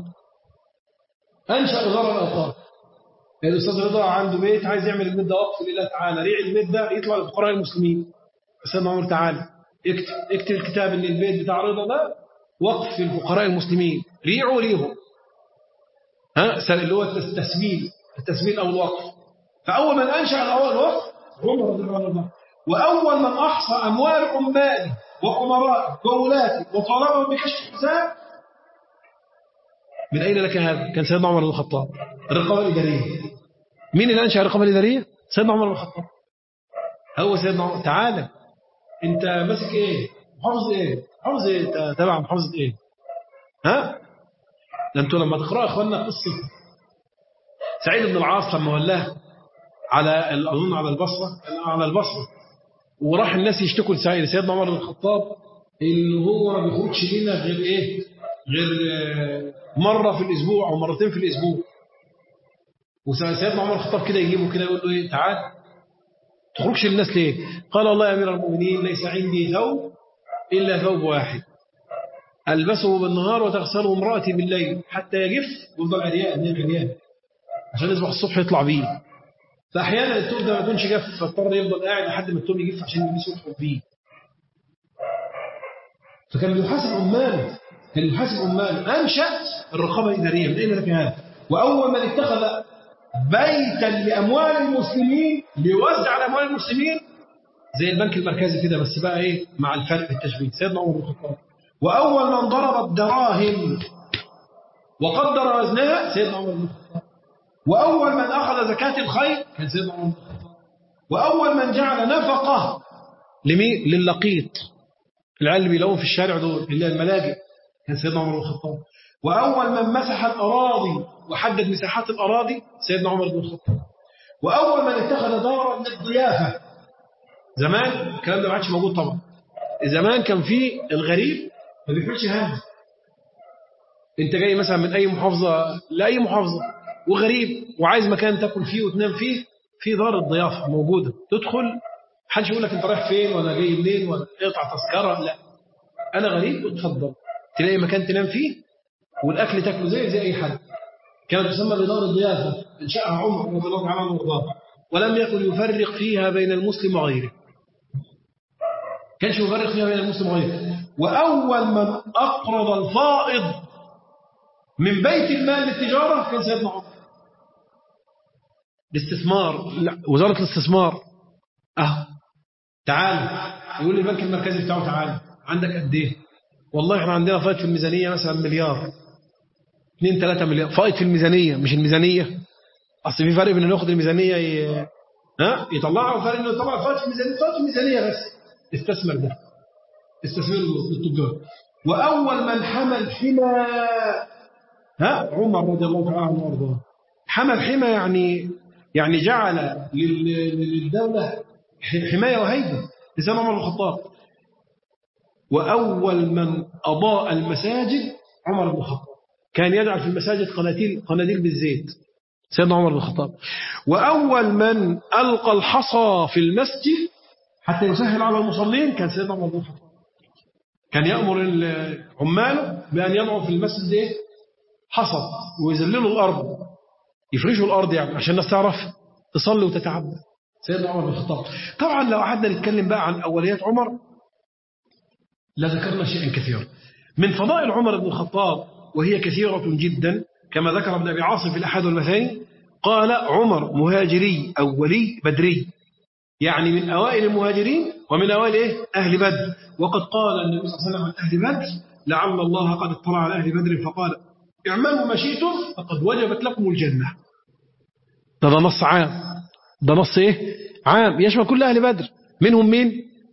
أنشأ وزارة للأوقاف. الأستاذ رضا عنده بيت عايز يعمل المدة وقف لله تعالى، ريع المدة يطلع للفقراء المسلمين، سيدنا عمر تعالى اكتب الكتاب اللي البيت بتاع رضا ده وقف الفقراء المسلمين ريعوا ليهم، اللي هو التسميل أو الوقف. فأول من أنشأ الوقف عمر رضي الله عنه، وأول من أحصى أموال عماله وأمراء وولاته وطالبهم بكشف الحساب. من أين لك هذا؟ كان سيدنا عمر بن الخطاب. الرقابة الإدارية، مين اللي أنشأ الرقابة الإدارية؟ سيدنا عمر بن الخطاب. هو سيدنا عمر. تعالى أنت ماسك إيه؟ محافظ إيه؟ محافظ إيه؟ تبع محافظة إيه؟ ده أنتوا لما تقرأوا يا إخواننا قصة سعيد بن العاص لما ولاه أظن على البصرة، وراح الناس يشتكوا لسيدنا عمر بن الخطاب إن هو ما بيخرجش لنا غير إيه؟ غير مرة في الأسبوع أو مرتين في الأسبوع. وسيدنا عمر الخطاب كده يجيبه كده يقول له إيه؟ تعال تخرجش للناس ليه؟ قال والله يا أمير المؤمنين ليس عندي ثوب إلا ثوب واحد ألبسه بالنهار وتغسله امرأتي بالليل حتى يجف ويفضل عريان عشان يصبح الصبح يطلع بيه. فأحيانا الثوب ده ما يكونش جف فاضطر يفضل قاعد لحد ما الثوب يجف عشان يلبسه يدخل بيه. فكان بيحاسب عماله، أنشأ الرقابة الإدارية. من أين لك هذا؟ وأول من اتخذ بيتا لأموال المسلمين ليوزع على أموال المسلمين زي البنك المركزي كده، بس بقى إيه مع الفرق التشبيه، سيدنا عمر بن الخطاب. وأول من ضرب الدراهم وقدر وزنها سيدنا عمر بن الخطاب. وأول من أخذ زكاة الخير كان سيدنا عمر بن الخطاب. وأول من جعل نفقة لمين؟ للقيط، العيال اللي بيلاقوهم في الشارع دول اللي هي الملاجئ، كان سيدنا عمر بن الخطاب. وأول من مسح الأراضي وحدد مساحات الأراضي سيدنا عمر بن الخطاب. وأول من اتخذ دارا للضيافة. زمان الكلام ده ما عادش موجود طبعا. زمان كان في الغريب ما بيحملش هم. انت جاي مثلا من أي محافظة لأي محافظة وغريب وعايز مكان تاكل فيه وتنام فيه، في دار الضيافة موجودة، تدخل محدش يقول لك انت رايح فين ولا جاي منين ولا اقطع تذكرة، لا أنا غريب اتفضل، تلاقي مكان تنام فيه والأكل تاكله زي أي حد. كانت تسمى بدار الضيافة، انشأها عمر رضي الله عنه وارضاه، ولم يكن يفرق فيها بين المسلم وغيره. كانش يفرق فيها بين المسلم وغيره. وأول من أقرض الفائض من بيت المال للتجارة كان سيدنا عمر. الاستثمار، وزارة الاستثمار تعال يقول لي البنك المركزي بتاعه تعال عندك قد ايه؟ والله احنا عندنا فائض في الميزانية مثلا مليار 2-3 مليار فائض في الميزانية، مش الميزانية. أصل في فرق بين أن يأخذ الميزانية يطلعها، وفرق أنه يطلع فائض في الميزانية بس. استثمر ده، استثمر للتجار. وأول من حمل حمى عمر رضي الله تعالى عنه وارضاه. حمل حمى يعني جعل للدولة حماية وهيبة لسيدنا عمر بن الخطاب. وأول من أضاء المساجد عمر بن الخطاب، كان يجعل في المساجد قناديل بالزيت سيدنا عمر بن الخطاب. وأول من ألقى الحصى في المسجد حتى يسهل على المصلين كان سيدنا عمر بن الخطاب. كان يأمر عماله بأن يضعوا في المسجد حصى ويذللوا الأرض، يفرشوا الأرض عشان الناس تعرف تصلي وتتعبد. سيدنا عمر بن الخطاب. طبعا لو قعدنا نتكلم بقى عن أوليات عمر لذكرنا شيئا كثيرا من فضائل عمر بن الخطاب، وهي كثيرة جدا كما ذكر ابن أبي عاصم في الأحاد والمثاني. قال عمر مهاجري أولي بدري، يعني من أوائل المهاجرين ومن أوائل أهل بدر. وقد قال النبي صلى الله عليه وسلم عن أهل بدر لعل الله قد اطلع على أهل بدر فقال اعملوا ما شئتم فقد وجبت لكم الجنة. ده نص عام، ده نص عام يشمل كل أهل بدر. منهم مين؟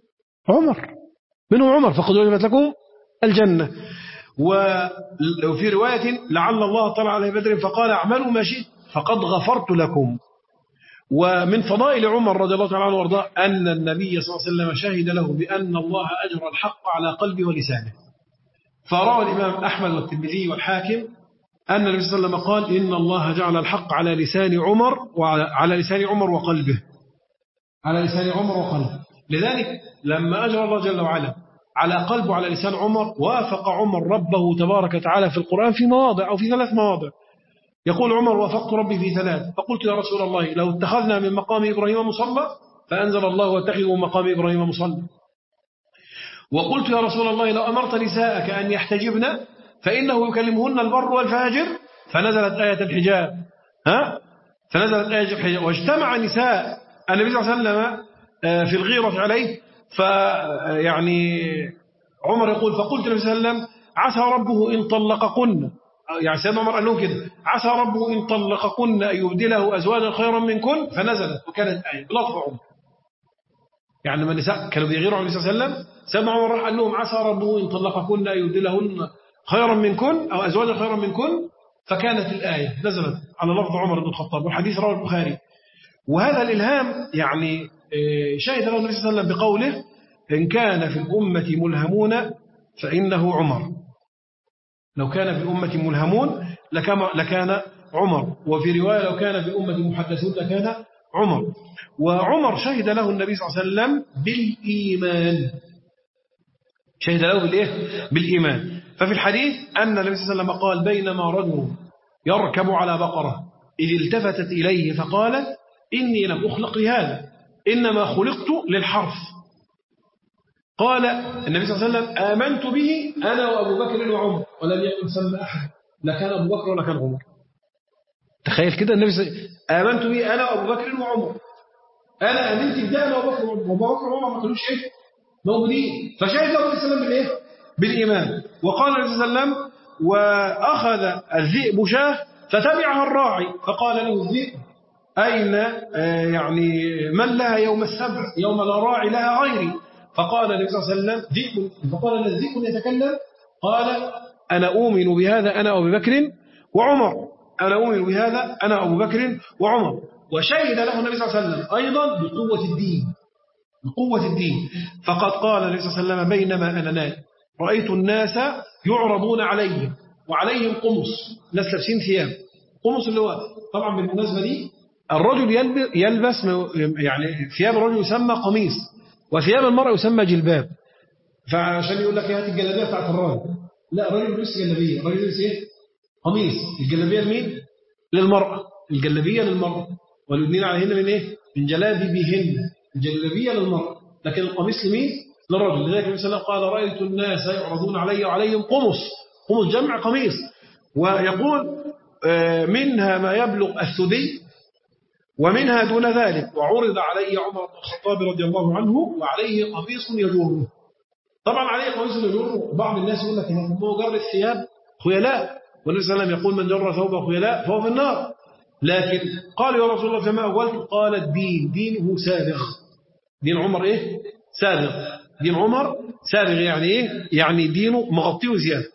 عمر فقد وجبت لكم الجنة. وفي رواية لعل الله طلع على بدر فقال اعملوا ما شئتم فقد غفرت لكم. ومن فضائل عمر رضي الله تعالى عنه وارضاه أن النبي صلى الله عليه وسلم شهد له بأن الله أجرى الحق على قلبه ولسانه. فروى الإمام أحمد والترمذي والحاكم أن النبي صلى الله عليه وسلم قال إن الله جعل الحق على لسان عمر وعلى لسان عمر وقلبه، على لسان عمر وقلبه. لذلك لما أجرى الله جل وعلا على قلبه وعلى لسان عمر، وافق عمر ربه تبارك وتعالى في القرآن في مواضع أو في 3 مواضع. يقول عمر وافقت ربي في 3 فقلت يا رسول الله لو اتخذنا من مقام إبراهيم مصلى فأنزل الله واتخذوا مقام إبراهيم مصلى. وقلت يا رسول الله لو أمرت نساءك أن يحتجبن فإنه يكلمهن البر والفاجر، فنزلت آية الحجاب. فنزلت آية الحجاب، واجتمع نساء النبي صلى الله عليه وسلم في الغيرة عليه. فيعني عمر يقول فقلت النبي صلى الله عليه وسلم عسى ربه إن طلقكن، يعني سيدنا عمر قال لهم كده عسى ربه إن طلقكن أن يبدله أزواجا خيرا منكن، فنزلت وكانت آية بلطف عمر. يعني لما النساء كانوا بيغيروا على النبي صلى الله عليه وسلم، سيدنا عمر راح قال لهم عسى ربه إن طلقكن أن يبدلهن خيرا منكن أو أزواجا خيرا منكن، فكانت الآية نزلت على لفظ عمر بن الخطاب، والحديث رواه البخاري. وهذا الإلهام يعني شهد له النبي صلى الله عليه وسلم بقوله إن كان في الأمة ملهمون فإنه عمر. لو كان في الأمة ملهمون لكان عمر، وفي رواية لو كان في الأمة محدثون لكان عمر. وعمر شهد له النبي صلى الله عليه وسلم بالإيمان، شهد له بالإيه؟ بالإيمان. ففي الحديث أن النبي صلى الله عليه وسلم قال بينما رجل يركب على بقرة إذ التفتت إليه فقالت إني لم أخلق لهذا إنما خلقت للحرث. قال النبي صلى الله عليه وسلم آمنت به أنا وأبو بكر وعمر ولم يكن سمى أحد، لا كان أبو بكر ولا كان عمر. تخيل كده النبي صلى الله عليه وسلم آمنت به أنا وأبو بكر وعمر، أنا أمنت بده أنا وأبو بكر وعمر ما كانوش إيه موجودين. فشهد له النبي صلى الله عليه وسلم بالإيه؟ بالإيمان. وقال النبي صلى الله عليه وسلم وأخذ الذئب شاه فتبعها الراعي فقال له الذئب أين يعني من لها يوم السبع يوم لا راعي لها غيري؟ فقال النبي صلى الله عليه وسلم ذئب، فقال الذئب يتكلم، قال أنا أؤمن بهذا أنا أبو بكر وعمر، أنا أؤمن بهذا أنا أبو بكر وعمر. وشهد له النبي صلى الله عليه وسلم أيضا بقوة الدين، بقوة الدين. فقد قال النبي صلى الله عليه وسلم بينما أنا نائم رأيت الناس يعرضون علي وعليهم قمص، ناس لابسين ثياب قمص، اللي هو طبعا بالمناسبة دي الرجل يلبس يعني ثياب الرجل يسمى قميص وثياب المرأة يسمى جلباب. فعشان يقول لك هات الجلابيه بتاعت الراجل، لا الراجل يلبس جلابيه، الراجل يلبس ايه؟ قميص. الجلابيه لمين؟ للمرأة، الجلابيه للمرأة، واليدنين عليهن من ايه؟ من جلابيبهن، الجلابيه للمرأة، لكن القميص لمين؟ للرجل. لذلك النبي صلى الله عليه وسلم قال رأيت الناس يعرضون علي وعليهم قمص، قمص جمع قميص. ويقول منها ما يبلغ الثدي ومنها دون ذلك، وعرض علي عمر بن الخطاب رضي الله عنه وعليه قميص يجره. طبعا عليه قميص يجره، بعض الناس يقول لك إن هو جر الثياب خيلاء، والنبي صلى الله عليه وسلم يقول من جر ثوبه خيلاء فهو في النار. لكن قال يا رسول الله فما أولت؟ قال الدين دينه سابغ، دين عمر إيه؟ سابغ، دين عمر سابغ يعني إيه؟ يعني دينه مغطيه زيادة.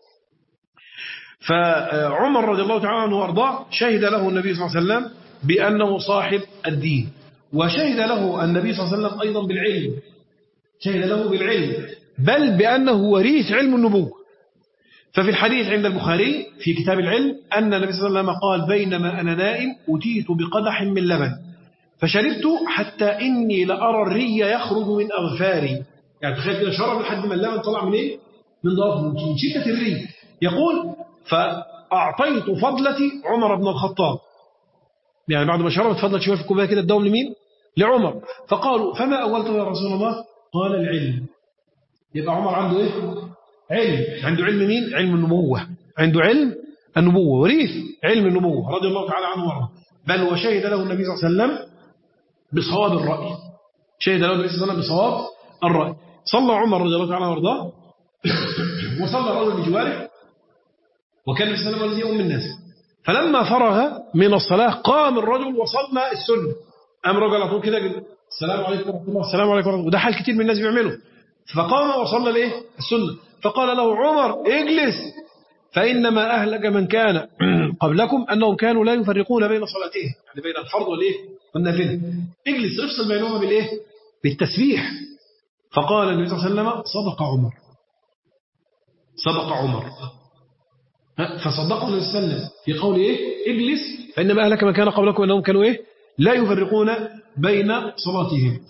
فعمر رضي الله تعالى عنه وارضاه شهد له النبي صلى الله عليه وسلم بأنه صاحب الدين، وشهد له النبي صلى الله عليه وسلم أيضا بالعلم، شهد له بالعلم، بل بأنه وريث علم النبوة. ففي الحديث عند البخاري في كتاب العلم أن النبي صلى الله عليه وسلم قال بينما أنا نائم أتيت بقدح من لبن فشربت حتى إني لأرى الري يخرج من أغفاري. يعني تخيل كده شرب لحد ما اللبن طلع من إيه؟ من ضرب من شدة الري. يقول فأعطيت فضلتي عمر بن الخطاب، يعني بعد ما شربت فضلت شوية في الكوباية كده الدوم لمين؟ لعمر. فقالوا فما أولته يا رسول الله؟ قال العلم. يبقى عمر عنده إيه؟ علم. عنده علم مين؟ علم النبوة، عنده علم النبوة، وريث علم النبوة رضي الله تعالى عنه وارضاه. بل وشهد له النبي صلى الله عليه وسلم بصواب الرأي، شهد له النبي صلى الله عليه وسلم بصواب الرأي. صلى عمر رضي الله تعالى عنه وارضاه وصلى الرجل بجواره، وكان النبي صلى الله عليه وسلم يؤم الناس. فلما فرغ من الصلاة قام الرجل وصلى السنة، قام رجل على طول كده السلام عليكم ورحمة الله، السلام عليكم ورحمة الله، وده حال كتير من الناس بيعمله. فقام وصلى الايه؟ السنة. فقال له عمر اجلس فإنما أهلك من كان قبلكم أنهم كانوا لا يفرقون بين صلاتهم، يعني بين الفرض والايه؟ والنافلة. اجلس افصل بينهما بالايه؟ بالتسبيح. فقال النبي صلى الله عليه وسلم صدق عمر، صدق عمر. فصدقه النبي صلى الله عليه وسلم في قول ايه؟ اجلس فإنما أهلك من كان قبلكم أنهم كانوا ايه؟ لا يفرقون بين صلاتهم.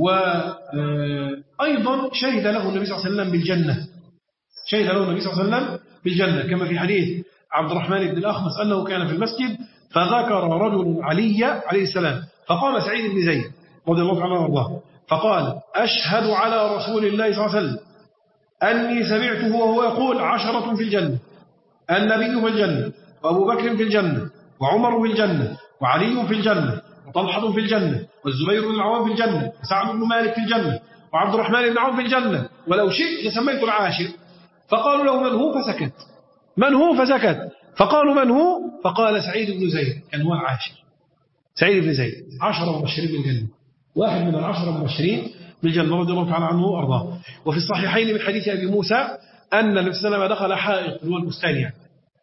وأيضا شهد له النبي صلى الله عليه وسلم بالجنة، شهد له النبي صلى الله عليه وسلم بالجنة، كما في حديث عبد الرحمن بن الأخمس أنه كان في المسجد فذكر رجل علي عليه السلام، فقام سعيد بن زيد رضي الله عنه وارضاه فقال أشهد على رسول الله صلى الله عليه وسلم أني سمعته وهو يقول 10 في الجنة: النبي في الجنة، وأبو بكر في الجنة، وعمر في الجنة، وعلي في الجنة، وطلحة في الجنة، والزبير بن العوام في الجنة، وسعد بن مالك في الجنة، وعبد الرحمن بن عوف في الجنة، ولو شئت لسميت العاشر. فقالوا له: من هو؟ فسكت. من هو؟ فسكت. فقالوا: من هو؟ فقال: سعيد بن زيد. كان هو العاشر، سعيد بن زيد. 10 مبشرين بالجنة، واحد من 10 مبشرين بالجنة رضي الله تعالى عنه وأرضاه. وفي الصحيحين من حديث أبي موسى أن النبي صلى الله عليه وسلم دخل حائط، هو البستان يعني.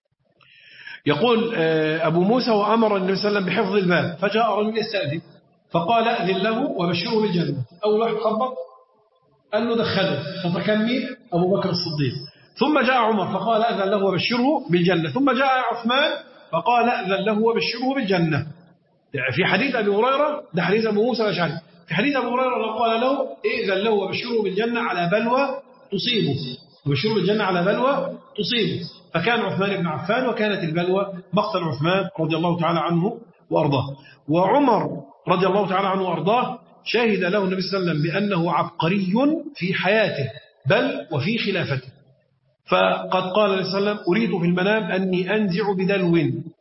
يقول أبو موسى: وأمر النبي صلى الله عليه وسلم بحفظ الباب، فجاء رجل يستأذن فقال: أذن له وبشره بالجنة. أول واحد خبط قال له: دخله. فتكمل أبو بكر الصديق. ثم جاء عمر فقال: أذن له وبشره بالجنة. ثم جاء عثمان فقال: أذن له وبشره بالجنة. في حديث أبي هريرة، ده حديث أبو موسى الأشعري، في حديث أبو هريرة قال له: إذن له وبشره بالجنة على بلوى تصيبه، وبشره بالجنة على بلوى تصيبه. فكان عثمان بن عفان، وكانت البلوى مقتل عثمان رضي الله تعالى عنه وأرضاه. وعمر رضي الله تعالى عنه وأرضاه شهد له النبي صلى الله عليه وسلم بأنه عبقري في حياته بل وفي خلافته. فقد قال النبي صلى الله عليه وسلم: أريد في المنام أني أنزع بدلو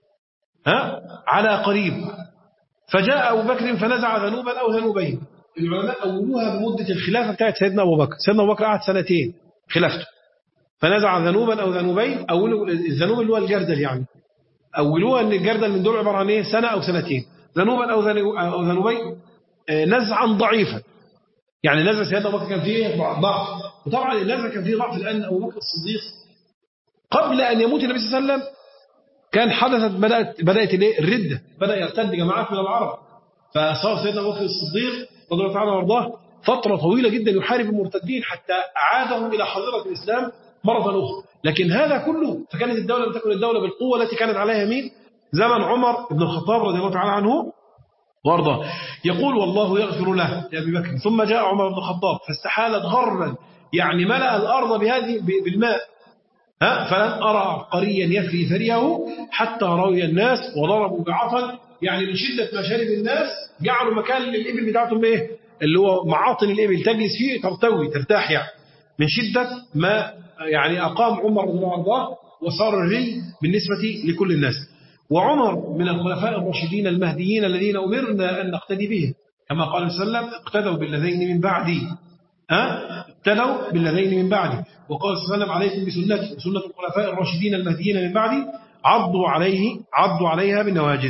على قريب، فجاء أبو بكر فنزع ذنوبا أو ذنوبين. العلماء أولوها بمدة الخلافة بتاعت سيدنا أبو بكر. سيدنا أبو بكر قعد 2 سنين خلافته، فنزع ذنوبا أو ذنوبين. أولوا الذنوب اللي هو الجردل يعني، أولوها أن الجردل من دول عبارة عن 1 سنة أو 2 سنين. ذنوبا أو ذنوبين، نزعا ضعيفا، يعني نزع سيدنا أبو بكر كان فيه ضعف. وطبعا النزع كان فيه ضعف لأن أبو بكر الصديق قبل أن يموت النبي صلى الله عليه وسلم كان بدأت الردة، بدأ يرتد جماعات من العرب. فصار سيدنا أبو بكر الصديق رضي الله تعالى وارضاه فترة طويلة جدا يحارب المرتدين حتى أعادهم إلى حظيرة الإسلام مرة أخرى. لكن هذا كله، فكانت الدولة لم تكن الدولة بالقوة التي كانت عليها مين؟ زمن عمر بن الخطاب رضي الله تعالى عنه وارضاه. يقول: والله يغفر له يا أبي بكر. ثم جاء عمر بن الخطاب فاستحالت غرا، يعني ملأ الأرض بهذه بالماء، فلم أرى عبقريا يفري ثريه حتى روي الناس وضربوا بعطل، يعني من شدة ما شرب الناس جعلوا مكان للإبل بتاعتهم إيه؟ اللي هو معاطن الإبل تجلس فيه ترتوي ترتاح، يعني من شدة ما يعني أقام عمر رضي الله عنه، وصار الري بالنسبة لكل الناس. وعمر من الخلفاء الراشدين المهديين الذين أمرنا أن نقتدي به، كما قال صلى الله عليه وسلم: اقتدوا بالذين من بعدي، اقتدوا بالذين من بعدي. وقال صلى الله عليه وسلم: عليكم بسنتي وسنة الخلفاء الراشدين المهديين من بعدي، عضوا عليها بالنواجذ.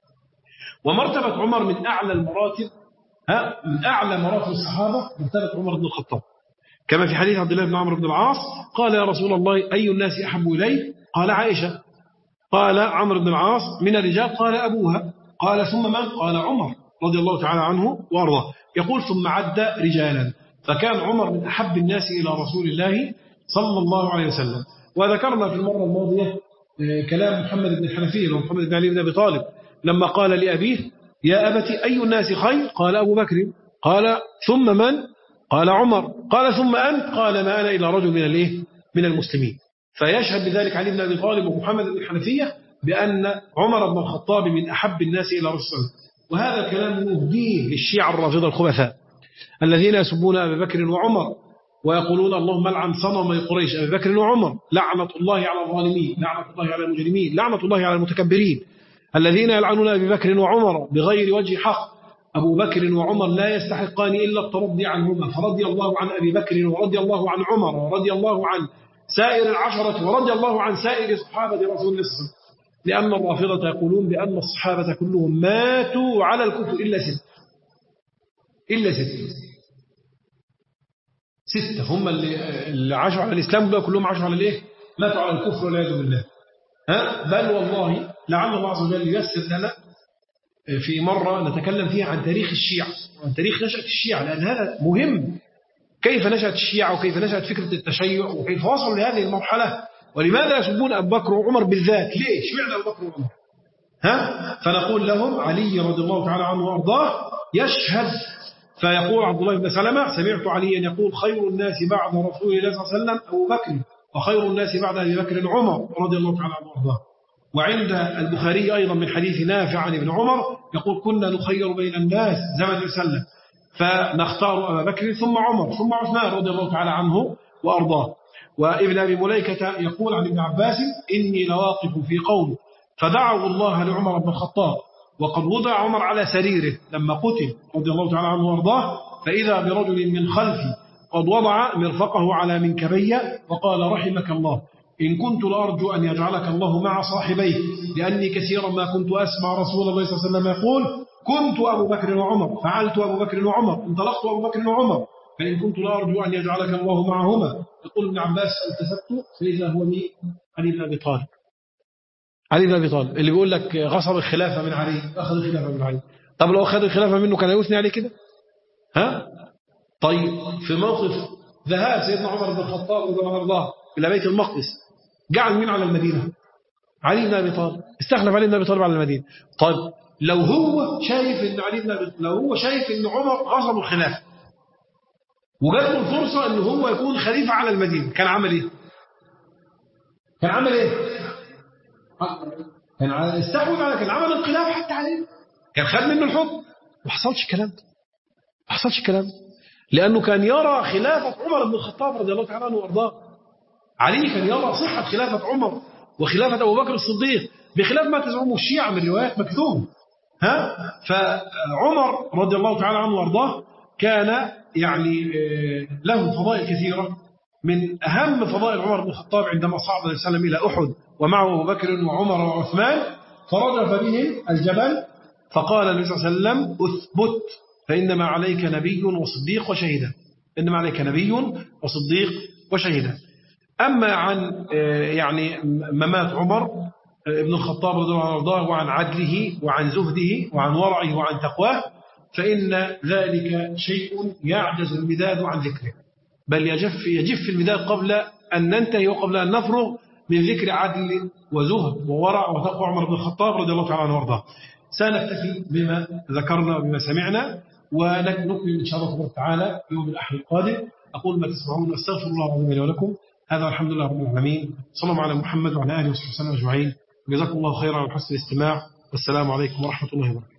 ومرتبة عمر من أعلى المراتب، من أعلى مراتب الصحابة مرتبة عمر بن الخطاب، كما في حديث عبد الله بن عمرو بن العاص قال: يا رسول الله أي الناس أحب إليك؟ قال: عائشة. قال عمرو بن العاص: من الرجال؟ قال: أبوها. قال: ثم من؟ قال: عمر رضي الله تعالى عنه وارضاه. يقول: ثم عد رجالا، فكان عمر من أحب الناس إلى رسول الله صلى الله عليه وسلم. وذكرنا في المرة الماضية كلام محمد بن الحنفية ومحمد بن علي بن أبي طالب لما قال لأبيه: يا أبت أي الناس خير؟ قال: أبو بكر. قال: ثم من؟ قال: عمر. قال: ثم أنت؟ قال: ما أنا إلا رجل من المسلمين. فيشهد بذلك علي بن أبي طالب ومحمد بن الحنفية بأن عمر بن الخطاب من أحب الناس إلى رسول الله. وهذا الكلام مهديه للشيعة الرافضة الخبثاء الذين يسبون أبي بكر وعمر ويقولون: اللهم لعن صنم قريش أبي بكر وعمر، لعنة الله على الظالمين، لعنة الله على المجرمين، لعنة الله على المتكبرين الذين يلعنون أبي بكر وعمر بغير وجه حق. أبو بكر وعمر لا يستحقان إلا الترضي عنهما، فرضي الله عن أبي بكر ورضي الله عن عمر ورضي الله عن سائر العشرة ورضي الله عن سائر صحابة رسول الله صلى الله عليه وسلم. لأن الرافضة يقولون بأن الصحابة كلهم ماتوا على الكفر إلا 6، إلا 6 هم اللي عاشوا على الإسلام، بقى كلهم عاشوا على الإيه؟ ماتوا على الكفر والعياذ بالله. بل والله لعل الله عز وجل ييسر لنا في مرة نتكلم فيها عن تاريخ الشيعة وعن تاريخ نشأة الشيعة، لأن هذا مهم. كيف نشأت الشيعة وكيف نشأت فكرة التشيع وكيف وصلوا لهذه المرحلة، ولماذا يسبون أبو بكر وعمر بالذات؟ ليه؟ اشمعنى أبو بكر وعمر؟ فنقول لهم: علي رضي الله تعالى عنه وأرضاه يشهد. فيقول عبد الله بن سلمة: سمعت عليا يقول: خير الناس بعد رسول الله صلى الله عليه وسلم أبو بكر، وخير الناس بعد أبي بكر عمر رضي الله تعالى عنه وأرضاه. وعند البخاري أيضا من حديث نافع عن ابن عمر يقول: كنا نخير بين الناس زمن وسلم، فنختار أبا بكر ثم عمر ثم عثمان رضي الله تعالى عنه وأرضاه. وابن أبي مليكة يقول عن ابن عباس: إني لواقف في قوم فدعوا الله لعمر بن الخطاب وقد وضع عمر على سريره لما قتل رضي الله تعالى عنه وارضاه، فإذا برجل من خلفي قد وضع مرفقه على منكبي وقال: رحمك الله، إن كنت لأرجو أن يجعلك الله مع صاحبيه، لأني كثيرا ما كنت أسمع رسول الله صلى الله عليه وسلم يقول: كنت أبو بكر وعمر، فعلت أبو بكر وعمر، انطلقت أبو بكر وعمر، فإن كنت لأرجو أن يجعلك الله معهما. يقول ابن عباس: التفت فإذا هو مين؟ علي بن أبي طالب. علي بن أبي طالب اللي بيقول لك غصب الخلافة من علي، أخذ الخلافة من علي. طب لو أخذ الخلافة منه كان يثني عليه كده؟ ها؟ طيب في موقف ذهاب سيدنا عمر بن الخطاب رضي الله عنه إلى بيت المقدس، جعل مين على المدينة؟ علي بن أبي طالب، استخلف علي بن أبي طالب على المدينة. طيب لو هو شايف إن لو هو شايف إن عمر غصب الخلافة وجات له الفرصة إن هو يكون خليفة على المدينة، كان عمل إيه؟ كان عمل إيه؟ كان استحوذ على، كان عمل انقلاب حتى عليه، كان خد منه الحكم. ما حصلش الكلام ده، ما حصلش الكلام ده، لأنه كان يرى خلافة عمر بن الخطاب رضي الله تعالى عنه وارضاه. علي كان يرى صحة خلافة عمر وخلافة أبو بكر الصديق بخلاف ما تزعمه الشيعة من روايات مكذوب. فعمر رضي الله تعالى عنه وارضاه كان يعني له فضائل كثيرة. من أهم فضائل عمر بن الخطاب عندما صعد عليه السلام إلى أحد ومعه أبو بكر وعمر وعثمان، فرجف بهم الجبل فقال النبي صلى الله عليه وسلم: أثبت فإنما عليك نبي وصديق وشهيدا، إنما عليك نبي وصديق وشهيدا. أما عن يعني ممات عمر ابن الخطاب رضي الله عنه وارضاه وعن عدله وعن زهده وعن ورعه وعن تقواه، فإن ذلك شيء يعجز المداد عن ذكره، بل يجف المداد قبل أن ننتهي وقبل أن نفرغ من ذكر عدل وزهد وورع وتقوى عمر بن الخطاب رضي الله تعالى عنه وارضاه. سنكتفي بما ذكرنا وبما سمعنا، ونكمل إن شاء الله تعالى يوم الأحد القادم. أقول ما تسمعون واستغفر الله العظيم لي ولكم. هذا الحمد لله رب العالمين، صلى الله على محمد وعلى آله وصحبه وسلم أجمعين. جزاكم الله خيرا على حسن الاستماع، والسلام عليكم ورحمة الله وبركاته.